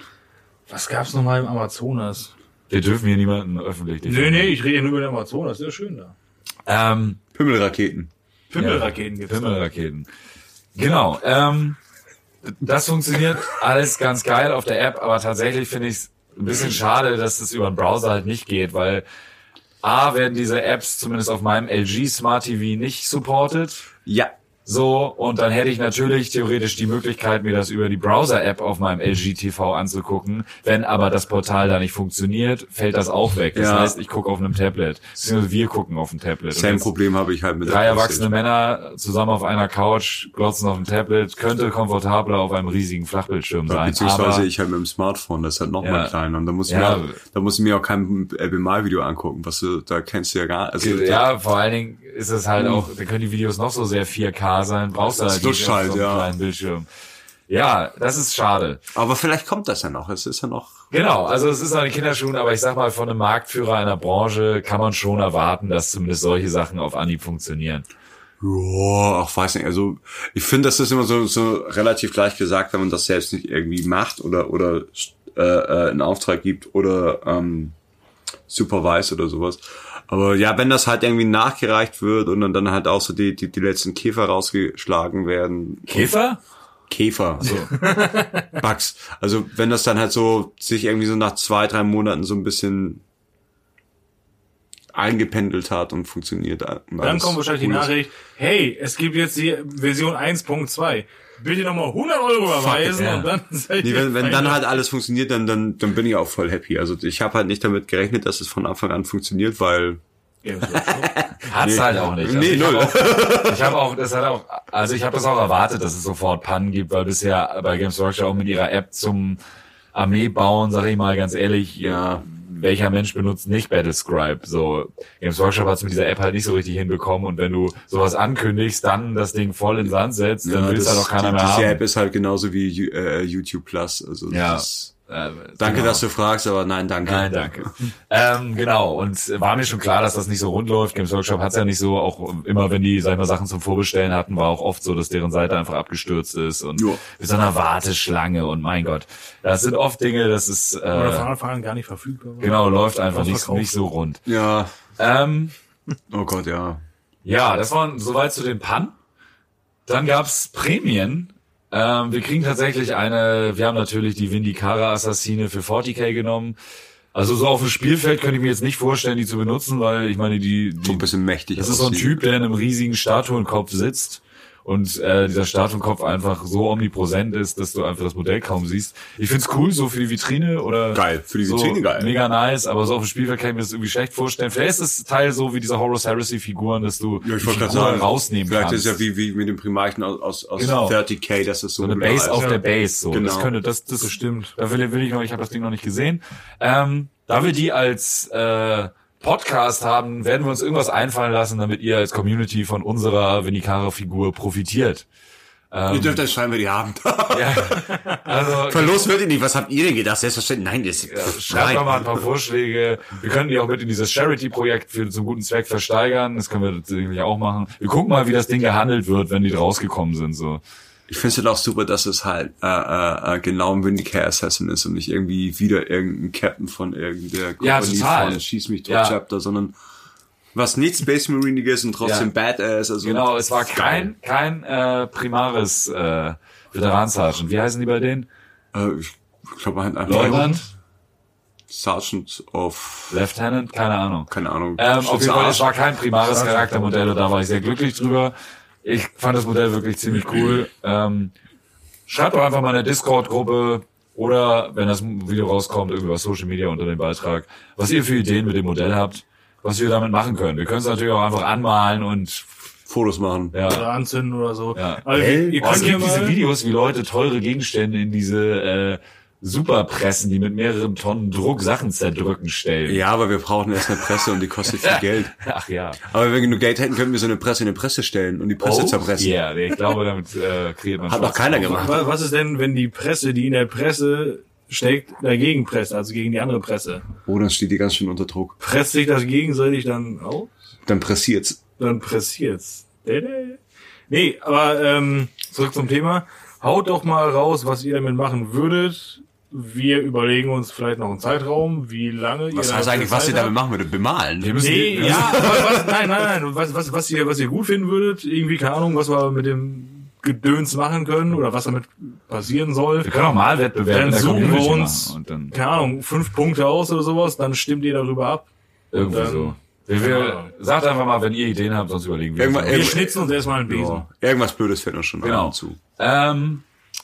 was gab's nochmal im Amazonas? Wir dürfen hier niemanden öffentlich Nee, diffamieren. nee, ich rede nur über den Amazonas, der ist schön da. Ähm, Pimmelraketen. Pimmelraketen gibt's da. Pimmelraketen. Genau. Ähm, das funktioniert alles ganz geil auf der App, aber tatsächlich finde ich es ein bisschen schade, dass es über den Browser halt nicht geht, weil A, werden diese Apps zumindest auf meinem L G Smart T V nicht supported. Ja. So, und dann hätte ich natürlich theoretisch die Möglichkeit, mir das über die Browser-App auf meinem L G T V anzugucken. Wenn aber das Portal da nicht funktioniert, fällt das auch weg. Das Ja. heißt, ich gucke auf einem Tablet. Beziehungsweise wir gucken auf dem Tablet. Und Same jetzt Problem habe ich halt mit drei der erwachsene PlayStation. Männer zusammen auf einer Couch, glotzen auf dem Tablet, könnte komfortabler auf einem riesigen Flachbildschirm sein. Beziehungsweise aber ich halt mit dem Smartphone, das ist halt noch Ja. mal kleiner. Und da muss ich Ja. mir, da muss ich mir auch kein L B M A-Video angucken, was du, da kennst du ja gar, also, ja, vor allen Dingen ist es halt auch, da können die Videos noch so sehr vier K sein, brauchst du Das halt lutscht nicht auf halt, so einem ja. kleinen Bildschirm. Ja, das ist schade. aber vielleicht kommt das ja noch, es ist ja noch, Genau, also es ist noch in den Kinderschuhen, aber ich sag mal, von einem Marktführer einer Branche kann man schon erwarten, dass zumindest solche Sachen auf Anhieb funktionieren. ja, ach, weiß nicht, also, ich finde, das ist immer so, so relativ gleich gesagt, wenn man das selbst nicht irgendwie macht oder, oder, äh, äh, in Auftrag gibt oder, ähm, supervise oder sowas. Aber ja, wenn das halt irgendwie nachgereicht wird und dann, dann halt auch so die, die, die letzten Käfer rausgeschlagen werden. Käfer? Käfer, so. Bugs. Also wenn das dann halt so sich irgendwie so nach zwei, drei Monaten so ein bisschen eingependelt hat und funktioniert. Und Dann alles kommt wahrscheinlich die cool ist. Nachricht, hey, es gibt jetzt die Version eins Punkt zwei. Bitte nochmal hundert Euro überweisen ja. und dann seid Nee, ihr wenn, wenn fein. dann halt alles funktioniert, dann, dann, dann bin ich auch voll happy. Also ich habe halt nicht damit gerechnet, dass es von Anfang an funktioniert, weil Ja, so, so. Hat's Nee. halt auch nicht. Also Nee, ich hab null. auch, ich habe auch, das hat auch, also ich habe das auch erwartet, dass es sofort Pannen gibt, weil bisher bei Games Workshop auch mit ihrer App zum Armee bauen, sag ich mal ganz ehrlich, ja, welcher Mensch benutzt nicht Battlescribe? So, Games Workshop hat's mit dieser App halt nicht so richtig hinbekommen und wenn du sowas ankündigst, dann das Ding voll in den Sand setzt, dann ja, will's das, halt auch keiner die, mehr diese haben. App ist halt genauso wie äh, YouTube Plus. Also Ja. das Äh, Danke, genau. dass du fragst, aber nein, danke. Nein, danke. ähm, genau, und war mir schon klar, dass das nicht so rund läuft. Games Workshop hat's ja nicht so, auch immer wenn die, sag ich mal, Sachen zum Vorbestellen hatten, war auch oft so, dass deren Seite einfach abgestürzt ist und Jo. mit so einer Warteschlange und mein Gott. Das sind oft Dinge, das ist, Oder von äh, Anfang an gar nicht verfügbar. war. genau, läuft einfach nicht, Ausverkauft. nicht so rund. Ja, Ähm, oh Gott, ja. ja, das waren soweit zu den Pannen. Dann gab's Prämien. Ähm, wir kriegen tatsächlich eine, wir haben natürlich die Vindicara Assassine für forty K genommen. Also so auf dem Spielfeld könnte ich mir jetzt nicht vorstellen, die zu benutzen, weil ich meine, die, So die ein bisschen mächtig. das ist so ein aussieht. Typ, der in einem riesigen Statuenkopf sitzt und äh, dieser Statuenkopf einfach so omnipräsent ist, dass du einfach das Modell kaum siehst. Ich find's cool, so für die Vitrine oder Geil, für die Vitrine so geil. Mega nice, aber so auf dem Spielfeld kann ich mir das irgendwie schlecht vorstellen. Vielleicht ist das Teil so wie diese Horus Heresy Figuren, dass du Ja, ich die wollte gerade Figuren sagen, rausnehmen vielleicht kannst. ist es ja wie, wie mit dem Primarchen aus, aus, aus Genau. thirty K, dass es so, So eine modular Base ist. auf Ja. der Base, so. Genau. Das könnte, das, das stimmt. Da will, will ich noch, ich habe das Ding noch nicht gesehen. Ähm, da wir die als äh, Podcast haben, werden wir uns irgendwas einfallen lassen, damit ihr als Community von unserer Vindicara-Figur profitiert. Ähm, Ihr dürft euch schreiben, wer die haben. ja, also Verlust wird ihr nicht. Was habt ihr denn gedacht? Selbstverständlich. Nein, das ja, schreibt doch mal ein paar Vorschläge. Wir können die auch mit in dieses Charity-Projekt für zum guten Zweck versteigern. Das können wir tatsächlich auch machen. Wir gucken mal, wie das Ding gehandelt wird, wenn die rausgekommen sind. So. Ich finde es halt auch super, dass es halt äh, äh, äh, genau ein Vindicator Assassin ist und nicht irgendwie wieder irgendein Captain von irgendeiner Ja, Kompanie total. von Schieß mich tot Ja. Chapter, sondern was nicht Space Mariniges und trotzdem Ja. Badass. Also Genau, es war geil. kein kein äh, Primaris äh, Veteran-Sergeant. Wie heißen die bei denen? Äh, ich glaube halt einfach Leutnant? Sergeant of Lieutenant? Keine Ahnung. keine Ahnung. Ähm, auf jeden Fall, es Arsch. war kein primares Charaktermodell und da war ich sehr glücklich drüber. Ich fand das Modell wirklich ziemlich cool. Ähm, schreibt doch einfach mal in der Discord-Gruppe oder, wenn das Video rauskommt, irgendwie auf Social Media unter dem Beitrag, was ihr für Ideen mit dem Modell habt, was wir damit machen können. Wir können es natürlich auch einfach anmalen und Fotos machen. ja. Oder anzünden oder so. Ja. Aber ihr, ihr Oh, es könnt ja gibt diese mal, Videos, wie Leute teure Gegenstände in diese äh, Superpressen, die mit mehreren Tonnen Druck Sachen zerdrücken, stellen. Ja, aber wir brauchen erst eine Presse und die kostet viel Geld. Ach ja. Aber wenn wir genug Geld hätten, könnten wir so eine Presse in eine Presse stellen und die Presse zerpressen. Ja, nee, ich glaube, damit äh, kreiert man Hat noch Spaß. keiner gemacht. wa- was ist denn, wenn die Presse, die in der Presse steckt, dagegen presst, also gegen die andere Presse? Oh, dann steht die ganz schön unter Druck. Presst sich das gegenseitig dann auf? Dann pressiert's. Dann pressiert's. Dä-dä. Nee, aber ähm, zurück zum Thema. Haut doch mal raus, was ihr damit machen würdet. Wir überlegen uns vielleicht noch einen Zeitraum, wie lange ihr Was heißt dafür eigentlich, was Zeit ihr damit habt. machen würdet? Bemalen? Wir müssen Nee, die, ja, was, was, nein, nein, nein, was, was, was ihr, was ihr gut finden würdet, irgendwie, keine Ahnung, was wir mit dem Gedöns machen können oder was damit passieren soll. Wir können auch Malwettbewerbe Dann in der suchen wir Community uns, machen und dann keine Ahnung, fünf Punkte aus oder sowas, dann stimmt ihr darüber ab. irgendwie dann- so. Wir, wir, sagt einfach mal, wenn ihr Ideen habt, sonst überlegen wir. Irgendwann- uns. Wir Irgendwo- schnitzen uns erstmal einen Besen. Ja. Irgendwas Blödes fällt uns schon Genau. zu. Ähm,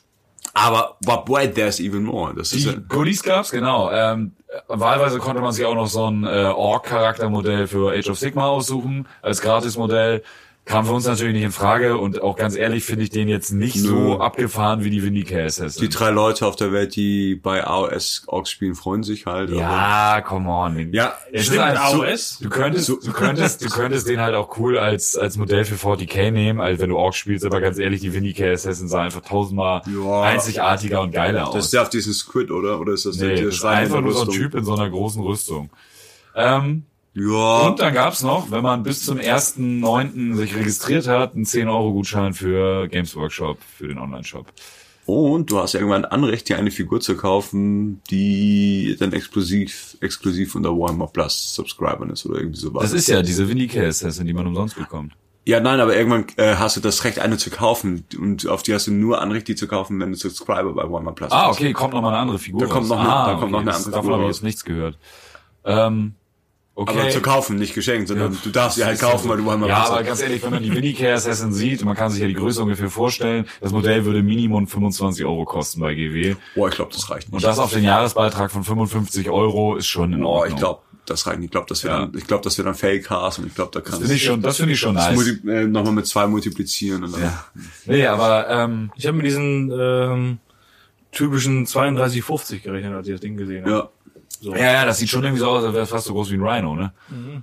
Aber but wait, there's even more. Das ist ja, die Goodies gab's, genau. Ähm, wahlweise konnte man sich auch noch so ein äh, Orc-Charaktermodell für Age of Sigmar aussuchen, als Gratismodell. Kam für uns natürlich nicht in Frage und auch ganz ehrlich finde ich den jetzt nicht Nö. so abgefahren wie die Vindicator die sind. drei Leute auf der Welt, die bei A O S Orks spielen, freuen sich halt. aber- Ja, come on. Ja, Es Stimmt, ist halt so, AOS? du könntest, du könntest, du könntest den halt auch cool als, als Modell für forty K nehmen, als wenn du Orc spielst, aber ganz ehrlich, die Vindicator Assassins sah einfach tausendmal Ja. einzigartiger und geiler aus. Das ist ja auf diesen Squid, oder? Oder ist das nee, der das ist Schrein einfach in der nur so ein Rüstung? Typ in so einer großen Rüstung. Ähm, Ja. und dann gab's noch, wenn man bis zum ersten neunten sich registriert hat, einen zehn Euro Gutschein für Games Workshop, für den Online-Shop. Und du hast irgendwann ein Anrecht, dir eine Figur zu kaufen, die dann exklusiv, exklusiv unter Warhammer Plus Subscribern ist oder irgendwie sowas. Das ist ja diese Vindicator Assassin, die man umsonst bekommt. Ja, nein, aber irgendwann äh, hast du das Recht, eine zu kaufen und auf die hast du nur Anrecht, die zu kaufen, wenn du Subscriber bei Warhammer Plus Ah, bist. okay, kommt noch mal eine andere Figur Da kommt raus. noch eine- ah, da kommt noch eine das- andere Davon Figur habe ich raus. jetzt nichts gehört. Ähm, okay. Aber zu kaufen, nicht geschenkt, sondern Ja, du darfst sie halt kaufen, weil du Warhammer Ja, Plus aber hast. ganz ehrlich, wenn man die Vindicator Assassin sieht, man kann sich ja die Größe ungefähr vorstellen, das Modell würde Minimum fünfundzwanzig Euro kosten bei G W. Boah, ich glaube, das reicht nicht. Und das auf den Jahresbeitrag von fünfundfünfzig Euro ist schon in Boah, Ordnung. ich glaube, das reicht nicht. Ich glaube, das wird Ja. dann, ich glaube, das wird dann Fake Cars und ich glaube, da kannst Finde ich schon, das finde ich schon das nice. multi- äh, nochmal mit zwei multiplizieren und dann. Ja. Nee, aber, ähm, Ich habe mit diesen ähm, typischen zweiunddreißig fünfzig gerechnet, als ich das Ding gesehen habe. Ja. So. ja, ja, das sieht schon irgendwie so aus, als wäre es fast so groß wie ein Rhino, ne?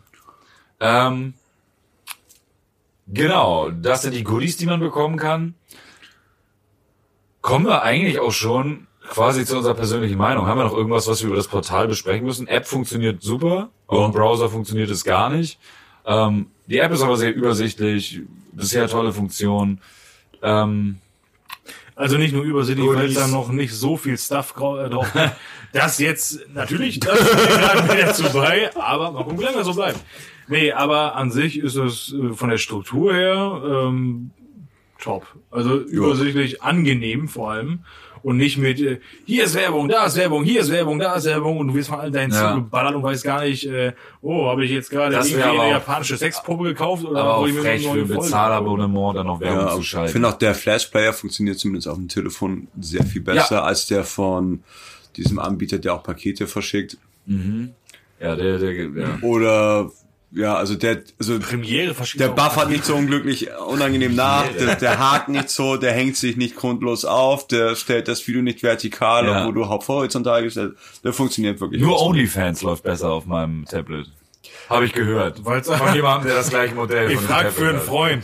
Ähm, genau, das sind die Goodies, die man bekommen kann. Kommen wir eigentlich auch schon quasi zu unserer persönlichen Meinung. Haben wir noch irgendwas, was wir über das Portal besprechen müssen? App funktioniert super, auch im Browser funktioniert es gar nicht. Ähm, die App ist aber sehr übersichtlich, bisher tolle Funktion. Ähm, Also nicht nur übersichtlich, Goodies. weil es da noch nicht so viel Stuff grau- äh, drauf gibt. Das jetzt, natürlich, das ist gerade wieder zu bei, aber mal gucken, wie lange das so bleibt. Nee, aber an sich ist es äh, von der Struktur her ähm, top. Also übersichtlich, angenehm vor allem. Und nicht mit, äh, hier ist Werbung, da ist Werbung, hier ist Werbung, da ist Werbung und du wirst von all deinen Ja. zugeballert und weißt gar nicht, äh, oh, habe ich jetzt gerade Das irgendwie wär aber eine auch- japanische Sexpuppe gekauft oder aber auch hol ich mir frech eine für neue ein Folge? Bezahlabonnement dann noch Werbung Ja, zu ich schalten. finde auch der Flash-Player funktioniert zumindest auf dem Telefon sehr viel besser Ja. als der von diesem Anbieter, der auch Pakete verschickt. Ja, der, der, ja. Oder, ja, also der, also Premiere verschickt der auch- buffert nicht so unglücklich unangenehm nach, der, der hakt nicht so, der hängt sich nicht grundlos auf, der stellt das Video nicht vertikal, Ja. obwohl du haupt horizontal gestellt, der funktioniert wirklich. Nur ganz gut. OnlyFans läuft besser auf meinem Tablet. Habe ich gehört. Weil's- Von jemandem, der das gleiche Modell Ich von dem frag Tablet für einen hat. Freund.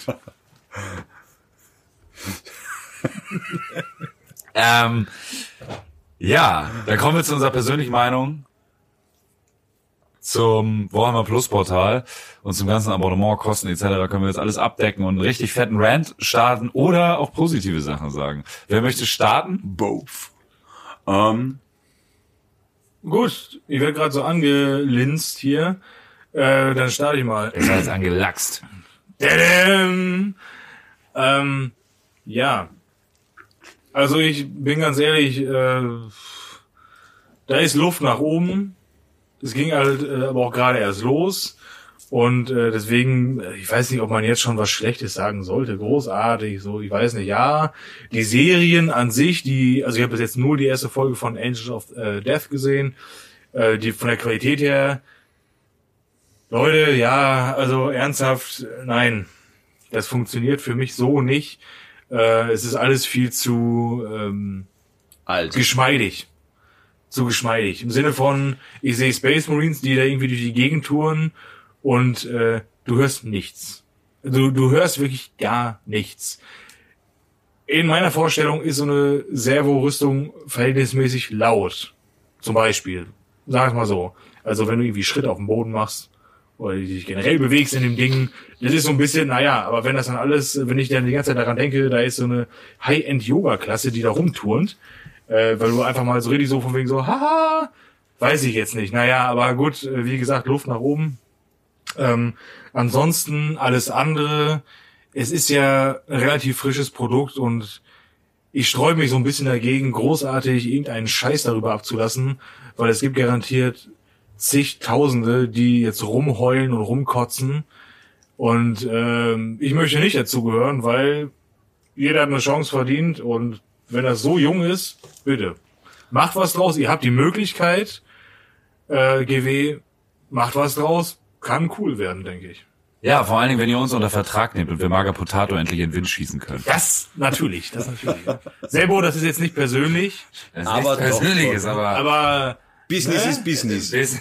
Ähm, ja, dann kommen wir zu unserer persönlichen Meinung zum Warhammer Plus Portal und zum ganzen Abonnement, Kosten et cetera können wir jetzt alles abdecken und einen richtig fetten Rant starten oder auch positive Sachen sagen. Wer möchte starten? Both. Ähm, Gut, ich werde gerade so angelinst hier. Äh, dann starte ich mal. Er ist jetzt angelachst. Tadam! Ähm, ja. Also ich bin ganz ehrlich, äh, da ist Luft nach oben. Es ging halt äh, aber auch gerade erst los. Und äh, deswegen, äh, ich weiß nicht, ob man jetzt schon was Schlechtes sagen sollte. Großartig, so, ich weiß nicht. Ja, die Serien an sich, die, also ich habe bis jetzt nur die erste Folge von Angels of äh, Death gesehen. Äh, die von der Qualität her, Leute, ja, also ernsthaft, nein, das funktioniert für mich so nicht. Äh, es ist alles viel zu ähm, alt. geschmeidig. Zu geschmeidig. Im Sinne von, ich sehe Space Marines, die da irgendwie durch die Gegend touren und äh, du hörst nichts. Du, du hörst wirklich gar nichts. In meiner Vorstellung ist so eine Servo-Rüstung verhältnismäßig laut. Zum Beispiel. Sag es mal so. Also wenn du irgendwie Schritte auf dem Boden machst oder dich generell bewegst in dem Ding, das ist so ein bisschen, naja, aber wenn das dann alles, wenn ich dann die ganze Zeit daran denke, da ist so eine High-End-Yoga-Klasse, die da rumturnt, äh, weil du einfach mal so richtig so von wegen so, haha, weiß ich jetzt nicht. Naja, aber gut, äh, wie gesagt, Luft nach oben. Ähm, ansonsten alles andere, es ist ja ein relativ frisches Produkt und ich sträube mich so ein bisschen dagegen, großartig irgendeinen Scheiß darüber abzulassen, weil es gibt garantiert zigtausende, die jetzt rumheulen und rumkotzen und ähm, ich möchte nicht dazugehören, weil jeder hat eine Chance verdient und wenn das so jung ist, bitte, macht was draus, ihr habt die Möglichkeit, äh, G W, macht was draus, kann cool werden, denke ich. Ja, vor allen Dingen, wenn ihr uns unter Vertrag nehmt und wir Maga Potato endlich in den Wind schießen können. Das natürlich, das natürlich. Selbo, das ist jetzt nicht persönlich, Das ist Aber nichts doch, Persönliches, doch. aber... aber Business Hä? ist Business. Ist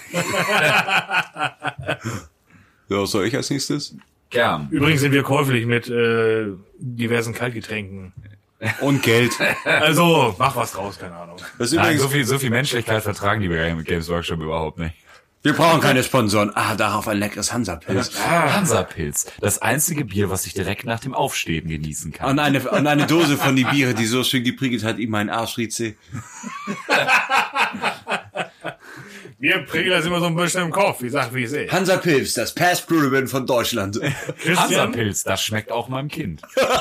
Ja, soll ich als nächstes? gern. übrigens sind wir käuflich mit äh, diversen Kaltgetränken. Und Geld. Also, mach was draus, keine Ahnung. Das ist Nein, übrigens, so viel, so viel Menschlichkeit vertragen die bei Games Workshop überhaupt nicht. wir brauchen keine Sponsoren. Ah, darauf ein leckeres Hansa-Pilz. Hansa-Pilz. Das einzige Bier, was ich direkt nach dem Aufstehen genießen kann. Und eine, und eine Dose von die Biere, die so schön gepriegelt hat, ihm mein Arsch Rize. Wir prägen das immer so ein bisschen im Kopf, ich sag, wie ich sehe. Hansa-Pilz, das Past Brewing von Deutschland. Christian, Hansa-Pilz, das schmeckt auch meinem Kind.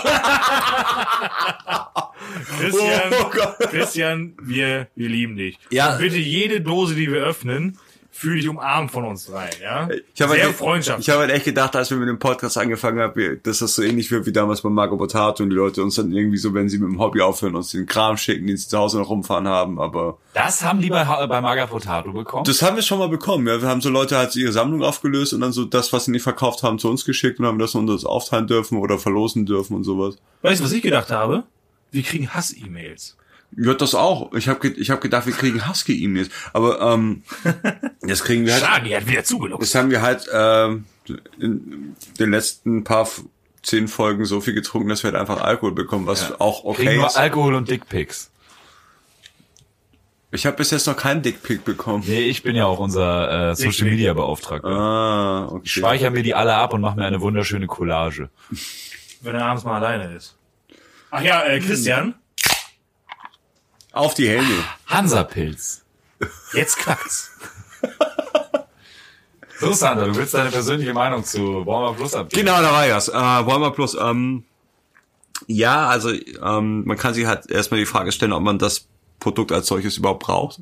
Christian, Oh Gott. Christian, wir, wir lieben dich. Ja. Und bitte jede Dose, die wir öffnen, fühl dich umarmt von uns rein, ja? Ich habe Sehr halt, freundschaftlich. ich habe halt echt gedacht, als wir mit dem Podcast angefangen haben, wir- dass das so ähnlich wird wie damals bei Maga Potato und die Leute uns dann irgendwie so, wenn sie mit dem Hobby aufhören, uns den Kram schicken, den sie zu Hause noch rumfahren haben, aber Das haben die bei, bei Maga Potato bekommen. das haben wir schon mal bekommen, ja. Wir haben so Leute halt ihre Sammlung aufgelöst und dann so das, was sie nicht verkauft haben, zu uns geschickt und haben das uns aufteilen dürfen oder verlosen dürfen und sowas. Weißt du, was ich gedacht habe? Wir kriegen Hass-E-Mails. Ja, das auch. Ich habe ich hab gedacht, wir kriegen Husky-E-Mails, aber ähm, das kriegen wir halt. Schade, die hat wieder zugelockt. Das haben wir halt ähm, in den letzten paar f- zehn Folgen so viel getrunken, dass wir halt einfach Alkohol bekommen, was auch Kriegen okay nur ist. Alkohol und Dickpics. Ich habe bis jetzt noch keinen Dickpick bekommen. Nee, ich bin ja auch unser äh, Social Media Beauftragter. Ah, okay. Ich speichere mir die alle ab und mache mir eine wunderschöne Collage. Wenn er abends mal alleine ist. Ach ja, äh, Christian. Auf die Helme. Hansapilz. Jetzt knackt's. So, Sander, du willst deine persönliche Meinung zu Warhammer Plus abgeben? Genau, da war das. Äh, Warhammer Plus. Ähm, ja, also ähm, man kann sich halt erstmal die Frage stellen, ob man das Produkt als solches überhaupt braucht.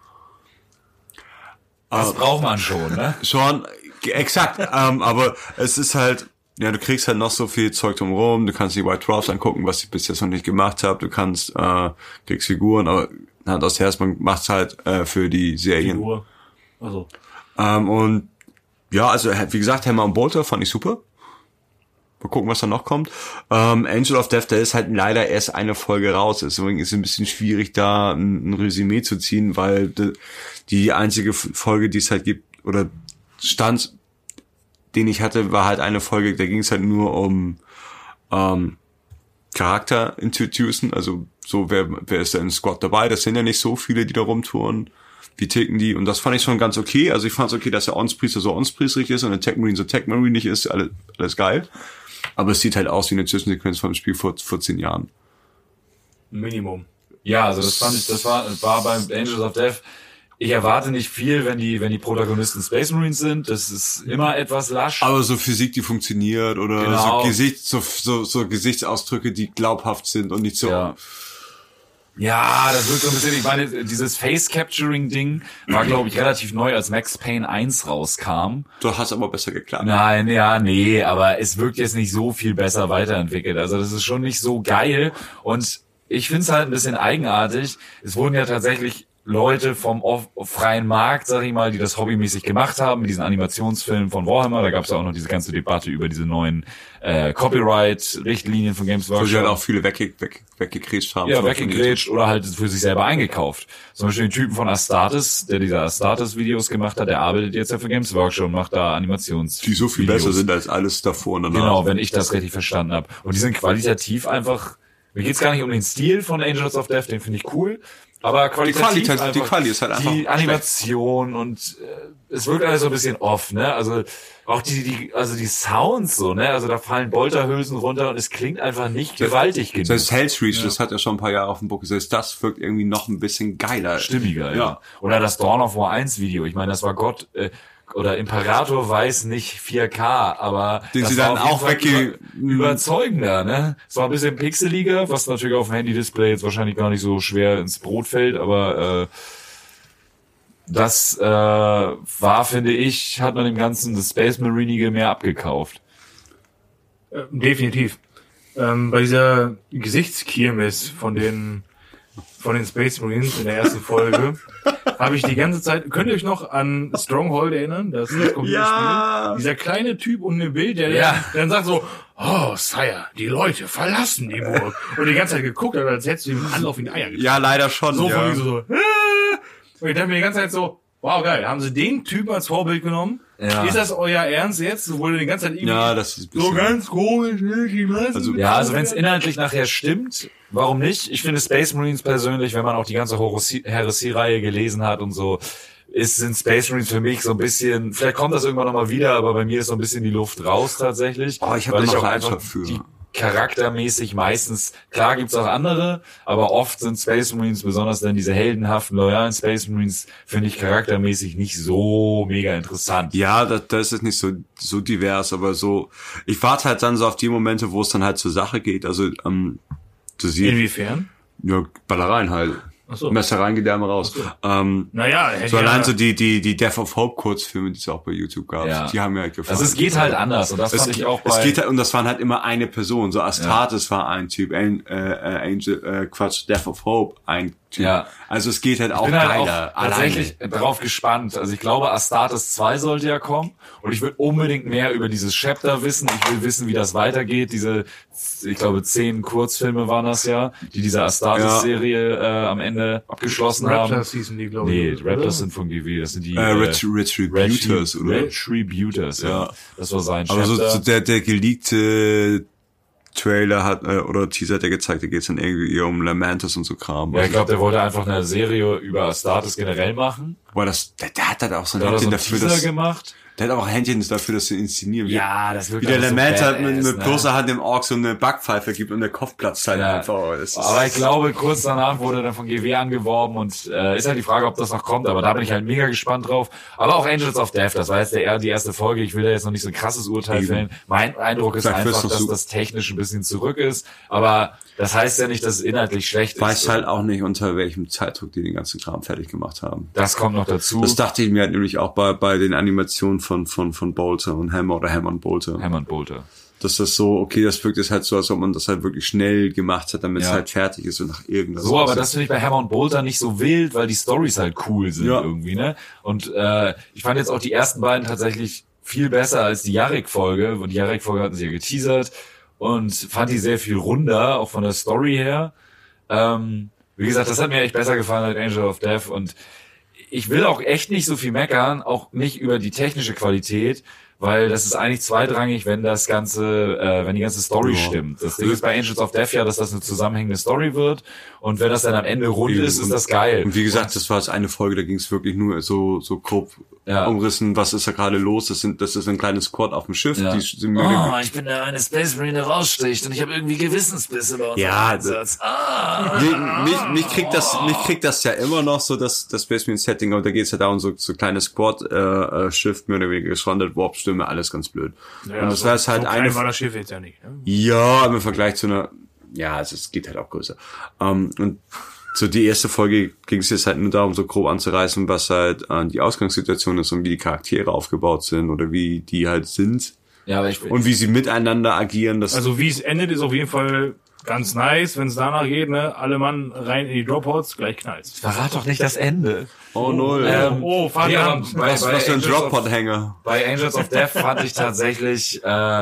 Das braucht man schon, ne? Schon, exakt. ähm, aber es ist halt, ja, du kriegst halt noch so viel Zeug drumherum. Du kannst die White Dwarfs angucken, was ich bis jetzt noch nicht gemacht habe. Du kannst, äh, kriegst Figuren, aber Hand aus Herz, man macht's halt äh, für die Serien. Figur. Also. Ähm, und ja, also wie gesagt, Hammer und Bolter fand ich super. Mal gucken, was da noch kommt. Ähm, Angel of Death, der ist halt leider erst eine Folge raus. Deswegen ist es ein bisschen schwierig, da ein, ein Resümee zu ziehen, weil die, die einzige Folge, die es halt gibt, oder Stand, den ich hatte, war halt eine Folge, da ging es halt nur um ähm, Charakter introducen. Also so, wer, wer ist da im Squad dabei? Das sind ja nicht so viele, die da rumtouren. Wie ticken die? Und das fand ich schon ganz okay. Also ich fand es okay, dass der Onspriester so onspriesterig ist und der Tech Marine so Tech Marine nicht ist. Alles, alles geil. Aber es sieht halt aus wie eine Zwischensequenz vom Spiel vor, vor zehn Jahren. Minimum. Ja, also das fand ich, das war, war beim Angels of Death. Ich erwarte nicht viel, wenn die, wenn die Protagonisten Space Marines sind. Das ist immer etwas lasch. Aber so Physik, die funktioniert oder Genau. so Gesicht, so, so, so Gesichtsausdrücke, die glaubhaft sind und nicht so. Ja. Ja, das wird so ein bisschen, ich meine, dieses Face-Capturing-Ding war, glaube ich, relativ neu, als Max Payne eins rauskam. Du hast aber besser geklappt. Nein, ja, nee, aber es wirkt jetzt nicht so viel besser weiterentwickelt. Also das ist schon nicht so geil und ich finde es halt ein bisschen eigenartig. Es wurden ja tatsächlich Leute vom off- freien Markt, sag ich mal, die das hobbymäßig gemacht haben, mit diesen Animationsfilmen von Warhammer. Da gab es ja auch noch diese ganze Debatte über diese neuen äh, Copyright-Richtlinien von Games Wo sie Workshop. halt auch viele wegge weg, weggekrätscht haben. Ja, weggegrätscht oder halt für sich selber eingekauft. Zum Beispiel den Typen von Astartes, der diese Astartes-Videos gemacht hat, der arbeitet jetzt ja für Games Workshop und macht da Animations. Die so viel Videos. besser sind als alles davor und danach. Genau, wenn ich das richtig verstanden habe. Und die sind qualitativ einfach, mir geht's gar nicht um den Stil von Angels of Death, den finde ich cool. Aber qualitativ Die Qualität- einfach die Quali ist halt einfach die schlecht. Animation und äh, es wirkt alles so ein bisschen off, ne? Also auch die, die, also die Sounds so, ne? Also da fallen Bolterhülsen runter und es klingt einfach nicht gewaltig genug. Selbst Hell's Reach, das hat ja schon ein paar Jahre auf dem Buckel. Selbst das wirkt irgendwie noch ein bisschen geiler. Stimmiger, ja. Ja. Oder das Dawn of War eins Video. Ich meine, das war Gott, äh, oder Imperator weiß nicht vier K, aber Den das sie war dann auf jeden auch Fall wegge- über, überzeugender, ne? Es war ein bisschen pixeliger, was natürlich auf dem Handy-Display jetzt wahrscheinlich gar nicht so schwer ins Brot fällt, aber äh, das äh, war, finde ich, hat man dem Ganzen das Space Marinige mehr abgekauft. Äh, definitiv. Ähm, bei dieser Gesichtskirmes von den von den Space Marines in der ersten Folge habe ich die ganze Zeit, könnt ihr euch noch an Stronghold erinnern? Das Computerspiel? Ja. Dieser kleine Typ und ein Bild, der Ja. dann sagt so, oh, Sire, die Leute verlassen die Burg. Und die ganze Zeit geguckt hat, als hättest du ihm Anlauf in die Eier gezogen. Ja, leider schon. So ja. von so, so. Und ich dachte mir die ganze Zeit so, wow, geil, haben sie den Typen als Vorbild genommen? Ja. Ist das euer Ernst jetzt? Wo du die ganze Zeit irgendwie Ja, das ist ein so bisschen. ganz komisch, ne, die meisten- Also- Ja, also wenn es inhaltlich nachher stimmt, warum nicht? Ich finde Space Marines persönlich, wenn man auch die ganze Heresy- Heresy-Reihe gelesen hat und so, ist, sind Space Marines für mich so ein bisschen, vielleicht kommt das irgendwann nochmal wieder, aber bei mir ist so ein bisschen die Luft raus tatsächlich. Oh, ich hab weil da noch auch einfach Leidenschaft für. die charaktermäßig meistens, klar gibt's auch andere, aber oft sind Space Marines, besonders dann diese heldenhaften, loyalen Space Marines, finde ich charaktermäßig nicht so mega interessant. Ja, das, das ist nicht so so divers, aber so. Ich warte halt dann so auf die Momente, wo es dann halt zur Sache geht. Also ähm, du siehst Inwiefern? ja Ballereien halt. Ach so. Messer rein, Gedärme raus. Ähm, Naja, so ja, allein so die die die Death of Hope Kurzfilme, die es auch bei YouTube gab, Ja. die haben mir halt gefallen. Also es geht halt anders und das Es, fand ich auch bei... es geht halt, und das waren halt immer eine Person. So Astartes war ein Typ, ein, äh, Angel, äh, Quatsch, Death of Hope ein Typ. Ja. Also es geht halt auch Ich bin halt geiler. auch tatsächlich darauf gespannt. Also ich glaube, Astartes zwei sollte ja kommen und ich will unbedingt mehr über dieses Chapter wissen. Ich will wissen, wie das weitergeht. Diese, ich glaube, zehn Kurzfilme waren das ja, die diese Astartes-Serie äh, am Ende abgeschlossen haben. Raptors hießen die, glaube Nee, ich. Raptors sind von G W. Das sind die Äh, Ret- Retributors, oder? Retributors, ja. Ja. Das war sein Aber Chapter. so, so der der geleakte Trailer hat äh, oder Teaser hat er gezeigt, da geht's dann irgendwie eher um Lamentus und so Kram. Ja, ich glaube, der wollte einfach eine Serie über Astartes generell machen. Boah, das, der, der hat halt auch so ein Der hat so Händchen einen dafür, Teaser dass, gemacht. der hat auch ein Händchen dafür, das zu inszenieren. Wie, Ja, das wird wie der einfach so Lament halt mit, badass, mit ne? bloßer Hand dem Ork so eine Backpfeife gibt und der Kopf platzt halt Ja. einfach. Oh, das ist, Aber ich glaube, kurz danach wurde er dann von G W angeworben und äh, ist halt die Frage, ob das noch kommt, aber da bin ich halt mega gespannt drauf. Aber auch Angels of Death, das war jetzt der, die erste Folge, ich will da jetzt noch nicht so ein krasses Urteil Eben. fällen. Mein Eindruck ist Vielleicht wird's einfach, noch dass super. das technisch ein bisschen zurück ist, aber das heißt ja nicht, dass es inhaltlich schlecht weiß ist. halt auch nicht, unter welchem Zeitdruck die den ganzen Kram fertig gemacht haben. Das kommt noch dazu. Das dachte ich mir halt nämlich auch bei, bei den Animationen von, von, von Bolter und Hammer oder Hammer und Bolter. Hammond Bolter. Dass das so, okay, das wirkt jetzt halt so, als ob man das halt wirklich schnell gemacht hat, damit es Ja. halt fertig ist und nach irgendwas. So, aber das finde ich bei Hammer und Bolter nicht so wild, weil die Storys halt cool sind Ja. irgendwie, ne? Und äh, ich fand jetzt auch die ersten beiden tatsächlich viel besser als die Jarek-Folge. Und die Jarek-Folge hatten sie ja geteasert und fand die sehr viel runder, auch von der Story her. Ähm, wie gesagt, das hat mir echt besser gefallen als Angel of Death und ich will auch echt nicht so viel meckern, auch nicht über die technische Qualität, weil das ist eigentlich zweitrangig, wenn das ganze, äh, wenn die ganze Story Ja. stimmt. Das Ding ist bei Angels of Death ja, dass das eine zusammenhängende Story wird und wenn das dann am Ende rund Eben. ist, ist das geil. Und wie gesagt, das war jetzt eine Folge, da ging es wirklich nur so, so grob Ja. umrissen, was ist da gerade los. Das sind, das ist ein kleines Squad auf dem Schiff. Ja. Die sind Oh, ich bin der eine Space Marine, der raussticht und ich habe irgendwie Gewissensbisse bei unserem Ja, Einsatz. Ah. mich, mich, mich kriegt das, mich kriegt das ja immer noch so, das, das Space Marine Setting, aber da geht's ja darum, so, so kleines Squad, äh, äh, Schiff, mehr oder weniger geschrandet, Warp-Stürme, alles ganz blöd. Ja, und das so, war jetzt halt so eine, klein war das Schiff jetzt ja nicht. Ne? ja, im Vergleich zu einer, ja, es, es geht halt auch größer. Um, und so die erste Folge ging es jetzt halt nur darum, so grob anzureißen, was halt äh, die Ausgangssituation ist und wie die Charaktere aufgebaut sind oder wie die halt sind Ja, aber ich bin, und wie sie miteinander agieren. Das Also wie es endet, ist auf jeden Fall ganz nice, wenn es danach geht, ne? Alle Mann rein in die Dropouts, gleich knallt's. verrat doch nicht das Ende. oh null. Ähm, Oh, Fabian. ja, aber bei, was, bei was für ein Angels of- Droppot-Hänger. Bei Angels of Death fand ich tatsächlich, äh,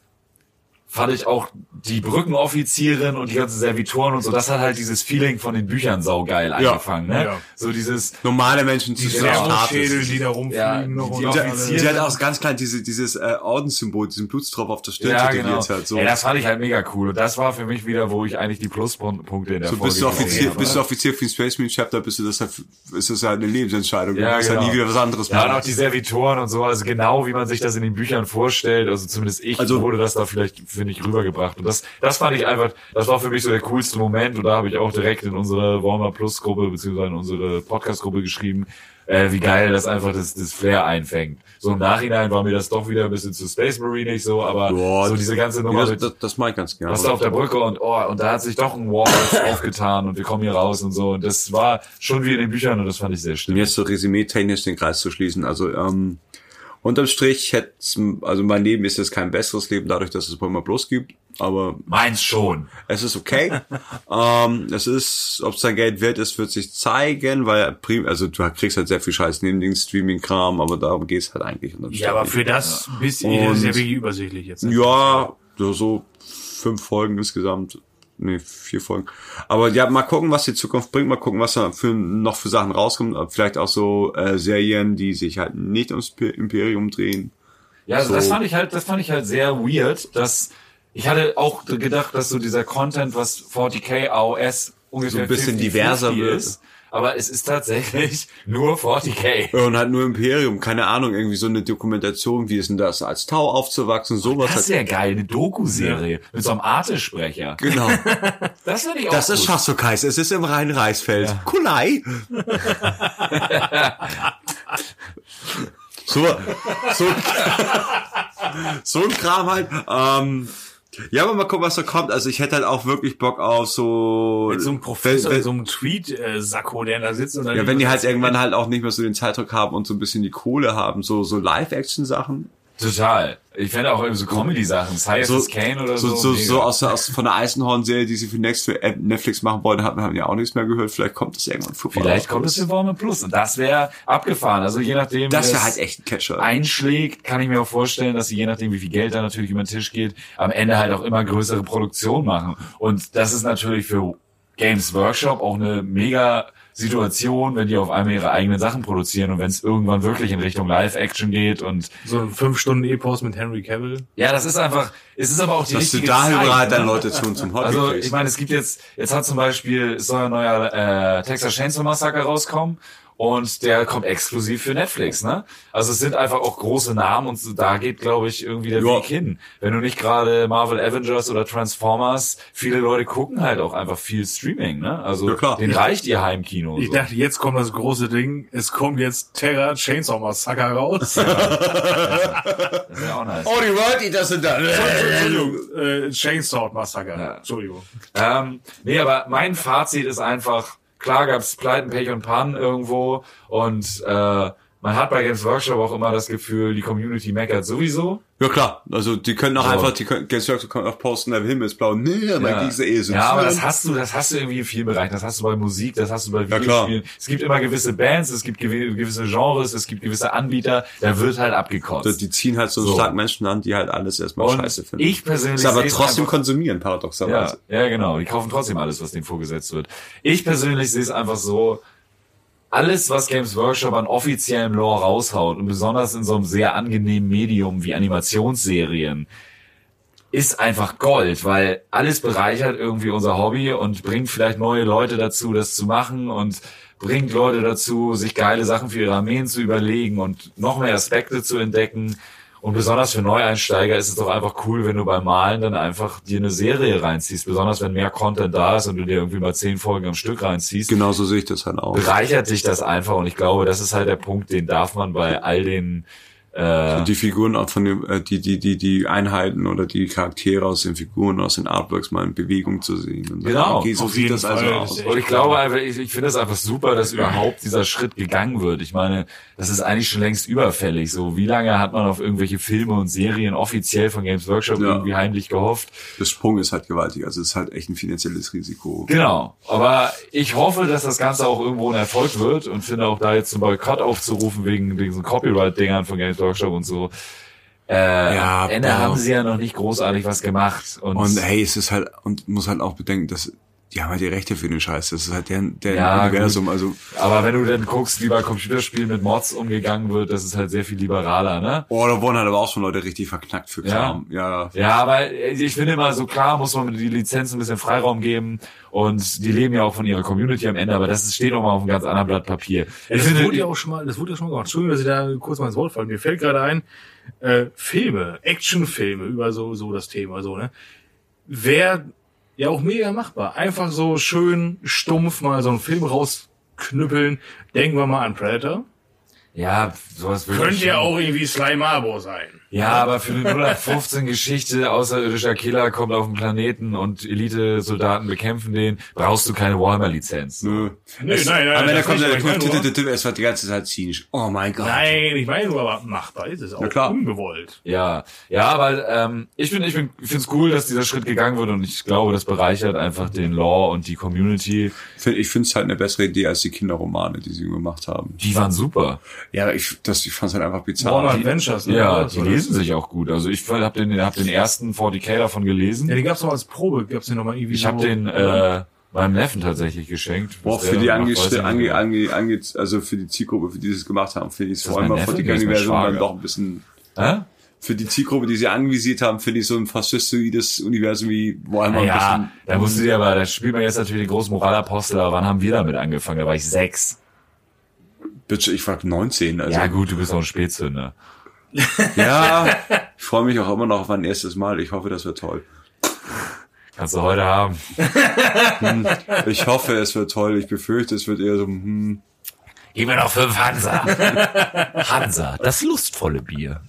fand ich auch die Brückenoffizierin und die ganzen Servitoren und so, das hat halt dieses Feeling von den Büchern saugeil eingefangen, ne? Ja. So dieses, Normale Menschen Die zu Servoschädel, die da Ja, rumfliegen. noch die und Offiziere- alles. Die hat auch ganz klein diese, dieses äh, Ordenssymbol, diesen Blutstropf auf der Stirn ja, tätowiert genau. halt so. Ey, das fand ich halt mega cool. Und das war für mich wieder, wo ich eigentlich die Pluspunkte in der so Folge bist du gesehen Offizier, habe. bist du Offizier für den Space Marine Chapter, bist du das halt, ist das halt eine Lebensentscheidung. Ja, du wirst genau. halt nie wieder was anderes Ja, und machen. auch die Servitoren und so, also genau wie man sich das in den Büchern vorstellt, also zumindest ich, Also- wurde das da vielleicht, finde ich, rübergebracht. Und das, das fand ich einfach, das war für mich so der coolste Moment und da habe ich auch direkt in unsere Warmer Plus Gruppe, beziehungsweise in unsere Podcast-Gruppe geschrieben, äh, wie geil das einfach das, das Flair einfängt. So im Nachhinein war mir das doch wieder ein bisschen zu Space Marine nicht so, aber Ja, so diese ganze Ja, Nummer das, mit, das, das mag ich ganz gerne. was da auf der Brücke und oh, und da hat sich doch ein Wall aufgetan und wir kommen hier raus und so und das war schon wie in den Büchern und das fand ich sehr Und stimmig. jetzt so resümee-technisch den Kreis zu schließen. Also ähm, unterm Strich hätte also mein Leben ist jetzt kein besseres Leben, dadurch, dass es Warhammer Plus gibt, aber Meins schon. es ist okay. ähm, es ist, ob es sein Geld wert ist, wird sich zeigen, weil prim, also du kriegst halt sehr viel Scheiß neben dem Streaming-Kram, aber darum geht's halt eigentlich. unterm Ja, aber Strich. für das bisschen, Und- das ist ja wirklich übersichtlich jetzt. Ne? Ja, so, so fünf Folgen insgesamt. Nee, vier Folgen. Aber ja, mal gucken, was die Zukunft bringt. Mal gucken, was da für, noch für Sachen rauskommen. Vielleicht auch so äh, Serien, die sich halt nicht ums P- Imperium drehen. Ja, also So. das fand ich halt, das fand ich halt sehr weird, dass ich hatte auch gedacht, dass so dieser Content, was vierzig K A O S ungefähr So ein bisschen fünfzig diverser fünfzig wird. ist, aber es ist tatsächlich nur vierzig K. Ja, und halt nur Imperium. Keine Ahnung, irgendwie so eine Dokumentation, wie ist denn das, als Tau aufzuwachsen, sowas. Das halt. wäre geil, eine Doku-Serie mit so einem Arte-Sprecher. Genau. Das finde ich auch Das ist gut. Schassokais. Es ist im Rhein-Reichsfeld. Kulai. so, so, so ein Kram halt. Ähm, ja, aber mal gucken, was da kommt. Also ich hätte halt auch wirklich Bock auf so... Mit so einem Professor, wenn, mit so einem Tweet-Sakko, der da sitzt und dann... ja, wenn die halt irgendwann halt auch nicht mehr so den Zeitdruck haben und so ein bisschen die Kohle haben, so so Live-Action-Sachen. Total. Ich fände auch irgendwie so Comedy-Sachen, Cyrus So, Kane oder so, so. so, mega. so aus, aus von der Eisenhorn-Serie, die sie für Next für Netflix machen wollten, hat man ja auch nichts mehr gehört. Vielleicht kommt das irgendwann vorbei. Vielleicht kommt es für Warhammer Plus und das wäre abgefahren. Also je nachdem, Das wie wäre halt echt ein Catcher. einschlägt, kann ich mir auch vorstellen, dass sie je nachdem, wie viel Geld da natürlich über den Tisch geht, am Ende halt auch immer größere Produktionen machen. Und das ist natürlich für Games Workshop auch eine mega Situation, wenn die auf einmal ihre eigenen Sachen produzieren und wenn es irgendwann wirklich in Richtung Live-Action geht und so ein fünf Stunden Epos mit Henry Cavill. Ja, das ist einfach, es ist aber auch die dass richtige du da Zeit, überall ne? dann Leute zu zum Hobby Also kriegst. ich meine, es gibt jetzt, jetzt hat zum Beispiel, es soll ein neuer äh, Texas Chainsaw Massacre rauskommen und der kommt exklusiv für Netflix, ne? Also es sind einfach auch große Namen und so, da geht, glaube ich, irgendwie der Ja. Weg hin. Wenn du nicht gerade Marvel Avengers oder Transformers, viele Leute gucken halt auch einfach viel Streaming, ne? Also Ja, klar. denen reicht ihr Heimkino. Ich so. dachte, jetzt kommt das große Ding. Es kommt jetzt Terra Chainsaw Massacre raus. Das ist ja auch nice. Oh, die Leute, das sind da. Entschuldigung, äh, Chainsaw Massacre. Ja. Entschuldigung. Ähm, nee, aber mein Fazit ist einfach, klar gab's Pleiten, Pech und Pannen irgendwo und äh, man hat bei Games Workshop auch immer das Gefühl, die Community meckert sowieso. Ja klar, also die können auch So. einfach, die können, Games Workshop können auch posten, der Himmel ist blau. Nee, aber Ja. diese eh so. ja, aber das hast du, das hast du irgendwie in vielen Bereichen. Das hast du bei Musik, das hast du bei klar. Videospielen. Es gibt immer gewisse Bands, es gibt gew- gewisse Genres, es gibt gewisse Anbieter, da wird halt abgekotzt. Die ziehen halt so, So. stark Menschen an, die halt alles erstmal Und scheiße finden. ich persönlich ist aber seh's trotzdem einfach- konsumieren, Ja, paradoxerweise. ja, genau. Die kaufen trotzdem alles, was denen vorgesetzt wird. Ich persönlich sehe es einfach so, alles, was Games Workshop an offiziellem Lore raushaut und besonders in so einem sehr angenehmen Medium wie Animationsserien, ist einfach Gold, weil alles bereichert irgendwie unser Hobby und bringt vielleicht neue Leute dazu, das zu machen und bringt Leute dazu, sich geile Sachen für ihre Armeen zu überlegen und noch mehr Aspekte zu entdecken. Und besonders für Neueinsteiger ist es doch einfach cool, wenn du beim Malen dann einfach dir eine Serie reinziehst. Besonders wenn mehr Content da ist und du dir irgendwie mal zehn Folgen am Stück reinziehst. Genauso sehe ich das halt auch. Bereichert dich das einfach. Und ich glaube, das ist halt der Punkt, den darf man bei all den äh, Die Figuren auch von dem, äh, die, die, die, die Einheiten oder die Charaktere aus den Figuren, aus den Artworks mal in Bewegung zu sehen. Und dann, Genau, okay, so auf sieht jeden das also Fall. aus. Das ist Und ich glaube einfach, ich, ich finde es einfach super, dass überhaupt dieser Schritt gegangen wird. Ich meine, das ist eigentlich schon längst überfällig. So, wie lange hat man auf irgendwelche Filme und Serien offiziell von Games Workshop Ja. irgendwie heimlich gehofft? Der Sprung ist halt gewaltig, also es ist halt echt ein finanzielles Risiko. Genau. Aber ich hoffe, dass das Ganze auch irgendwo ein Erfolg wird und finde auch da jetzt zum Boykott aufzurufen wegen, wegen so Copyright-Dingern von Games Workshop und so. Äh, Ja, am Ende boah. haben sie ja noch nicht großartig was gemacht. Und, Und hey, es ist halt, und muss halt auch bedenken, dass die haben halt die Rechte für den Scheiß. Das ist halt der, der Ja, Universum, also aber wenn du dann guckst, wie bei Computerspielen mit Mods umgegangen wird, das ist halt sehr viel liberaler, ne? oh, da wurden halt aber auch schon Leute richtig verknackt für Kram. Ja. Ja, aber ich finde immer so klar, muss man die Lizenz ein bisschen Freiraum geben und die leben ja auch von ihrer Community am Ende, aber das ist- steht auch mal auf einem ganz anderen Blatt Papier. Ja, Ich das finde, wurde ja auch schon mal, das wurde ja schon mal gemacht. Entschuldigung, dass ich da kurz mal ins Wort falle. Mir fällt gerade ein, äh, Filme, Actionfilme über so, so das Thema, so, ne? Wäre ja auch mega machbar. Einfach so schön stumpf mal so einen Film rausknüppeln. Denken wir mal an Predator. ja, sowas würde Könnte ich ja schon- auch irgendwie Sly Marbo sein. Ja, aber für eine null acht fünfzehn Geschichte, außerirdischer Killer kommt auf den Planeten und Elite-Soldaten bekämpfen den, brauchst du keine Warhammer-Lizenz. Nö. Nee, Es- nein, nein, aber wenn er das kommt, nicht, der aber ich meine kommt, nur- es wird die ganze Zeit zynisch. Oh mein Gott. Nein, ich meine nur, aber machbar ist es auch. Ja, klar. Ungewollt. Ja, ja, aber ähm, ich bin, ich bin, ich finde es cool, dass dieser Schritt gegangen wird und ich glaube, das bereichert einfach den Lore und die Community. Find- Ich finde es halt eine bessere Idee als die Kinderromane, die sie gemacht haben. Die waren super. Ja, ich, das, ich fand es halt einfach bizarr. Warhammer Adventures, ne? Ja, Oder die so, lesen sich auch gut. Also ich habe den, hab den ersten forty K davon gelesen. Ja, die gab's noch als Probe, gab's den noch mal irgendwie Ich habe so- den äh, meinem Neffen tatsächlich geschenkt. Boah, Was für der die macht, ange, weiß ich ange, nicht. ange, ange, also für die Zielgruppe, für die sie es gemacht haben, finde ich es das vor allem mein auch für Neffe? die Nee, ist mein Universum dann Schwager. doch ein bisschen, Hä? für die Zielgruppe, die sie anvisiert haben, finde ich so ein faschistoides Universum wie Warhammer Ja, ein da musst du dir aber, da spielt man jetzt natürlich den großen Moralapostel, aber wann haben wir damit angefangen? Da war ich sechs. bisschen, ich war neunzehn, also. Ja gut, du bist auch ein Spätzünder. Ja, ich freue mich auch immer noch auf mein erstes Mal. Ich hoffe, das wird toll. Kannst du heute haben. Ich hoffe, es wird toll. Ich befürchte, es wird eher so, hm. Gib mir noch fünf Hansa. Hansa, das lustvolle Bier.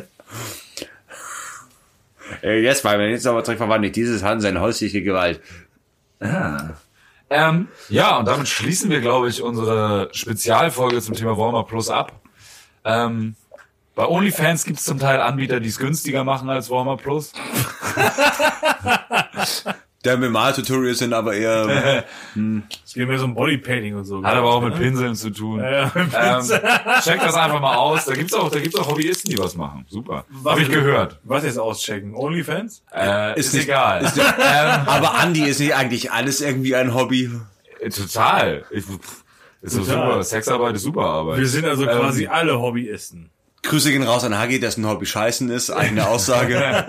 Ey, jetzt mal, wenn jetzt aber direkt verwandelt, dieses Hansa in häusliche Gewalt. Ähm, ja, und damit schließen wir, glaube ich, unsere Spezialfolge zum Thema Warhammer Plus ab. Ähm, bei OnlyFans gibt es zum Teil Anbieter, die es günstiger machen als Warhammer Plus. Der mit Mal-Tutorials sind aber eher, Es geht mehr so um Bodypainting und so. Hat aber auch mit Pinseln zu tun. Ja, ja, mit Ähm, checkt das einfach mal aus. Da gibt's auch, da gibt's auch Hobbyisten, die was machen. Super. Hab ich gehört. Was jetzt auschecken? OnlyFans? Äh, ist, Ist nicht- egal. ähm, aber Andi, ist nicht eigentlich alles irgendwie ein Hobby? total. Ich, Ist so Total. super. Sexarbeit ist super Arbeit. Wir sind also Ähm, quasi alle Hobbyisten. Grüße gehen raus an Hagi, dessen Hobby Scheißen ist, eigene Aussage.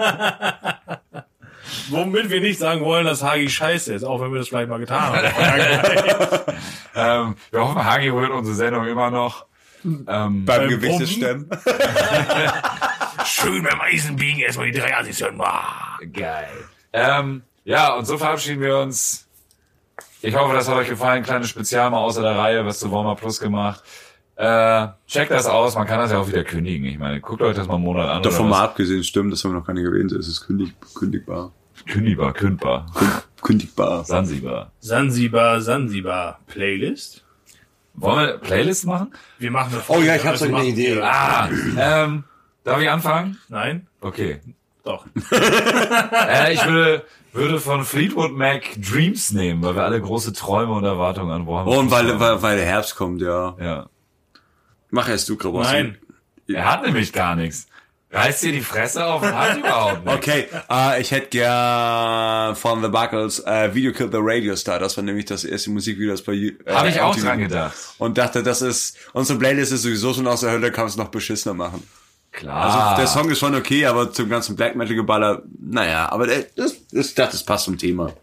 Womit wir nicht sagen wollen, dass Hagi scheiße ist, auch wenn wir das vielleicht mal getan haben. ähm, wir hoffen, Hagi hört unsere Sendung immer noch. Ähm, Beim Beim Gewichtestemmen. Schön beim Eisenbiegen erstmal die drei Assis-Hören. Geil. Ähm, ja, und so verabschieden wir uns. Ich hoffe, das hat euch gefallen. Kleines Spezial mal außer der Reihe, was zu Warmer Plus gemacht. Äh, checkt das aus, man kann das ja auch wieder kündigen. Ich meine, guckt euch das mal einen Monat an. Davon oder mal was. abgesehen, stimmt, das haben wir noch gar nicht erwähnt, es ist kündig, kündigbar. Kündigbar, kündbar. Kündigbar. Sansibar. Sansibar, Sansibar. Playlist? Wollen wir Playlist machen? Wir machen eine Oh ja, ich Folge, hab so also eine machen Idee. wir- Ah, ähm, darf ich anfangen? Nein? Okay. Doch. Äh, ich würde, würde von Fleetwood Mac Dreams nehmen, weil wir alle große Träume und Erwartungen an Warhammer Oh, und Plus weil, haben. weil, weil der Herbst kommt, ja. Ja. Mach erst du, Grabos. Nein. Er hat nämlich gar nichts. Reißt dir die Fresse auf und hat überhaupt nichts. Okay, äh, ich hätte gern von The Buckles äh, Video Killed the Radio Star. Das war nämlich das erste Musikvideo, das bei äh, Habe ich auch M T V dran gedacht. Und dachte, das ist, unsere Playlist ist sowieso schon aus der Hölle, kann es noch beschissener machen. Klar. Also der Song ist schon okay, aber zum ganzen Black Metal Geballer, naja, aber der, das, das, ich dachte, das passt zum Thema.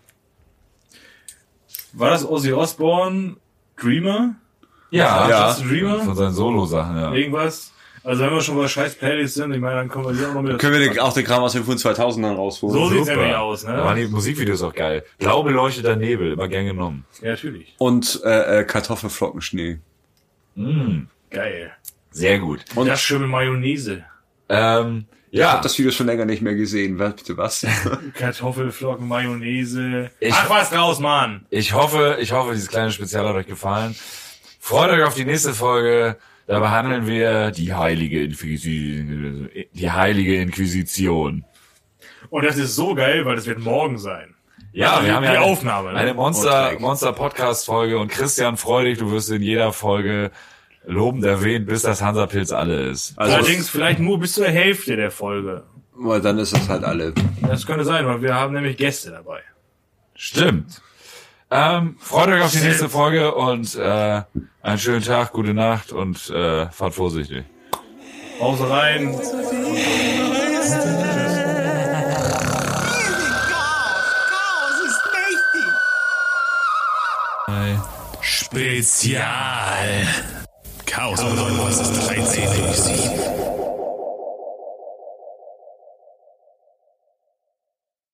War das Ozzy Osbourne? Dreamer? ja, Ja. Just a Dreamer? Von seinen Solo-Sachen, ja. Irgendwas? Also wenn wir schon bei scheiß Playlists sind, ich meine, dann können wir die auch noch mit Können wir den, auch den Kram aus den zweitausendern rausholen? So sieht's Super. nämlich aus, Da waren ne? die Musikvideos auch geil. Blau beleuchteter Nebel, immer gern genommen. Ja, natürlich. Und äh, äh, Kartoffelflockenschnee. Mm, Geil. sehr gut. Und das schön mit Mayonnaise. Ähm, Ich ja, habe das Video schon länger nicht mehr gesehen. Was, bitte was? Kartoffelflocken, Mayonnaise. Ich- Ach was draus, Mann! ich hoffe, ich hoffe, dieses kleine Spezial hat euch gefallen. Freut euch auf die nächste Folge. Da behandeln wir die heilige Inquisition. Die heilige Inquisition. Und das ist so geil, weil das wird morgen sein. Ja, Also wir haben die ja eine, Aufnahme, ne? eine Monster, Vortrag. Monster Podcast Folge und Christian, freu dich, du wirst in jeder Folge lobend erwähnt, bis das Hansapilz alle ist. Also, Allerdings vielleicht nur bis zur Hälfte der Folge. weil dann ist es halt alle. Das könnte sein, weil wir haben nämlich Gäste dabei. Stimmt. Ähm, freut euch auf die nächste Folge und äh, einen schönen Tag, gute Nacht und äh, fahrt vorsichtig. Haus rein. Chaos, Chaos ist mächtig. Spezial. Chaos bedeutet, was das dreizehnte durchsieht.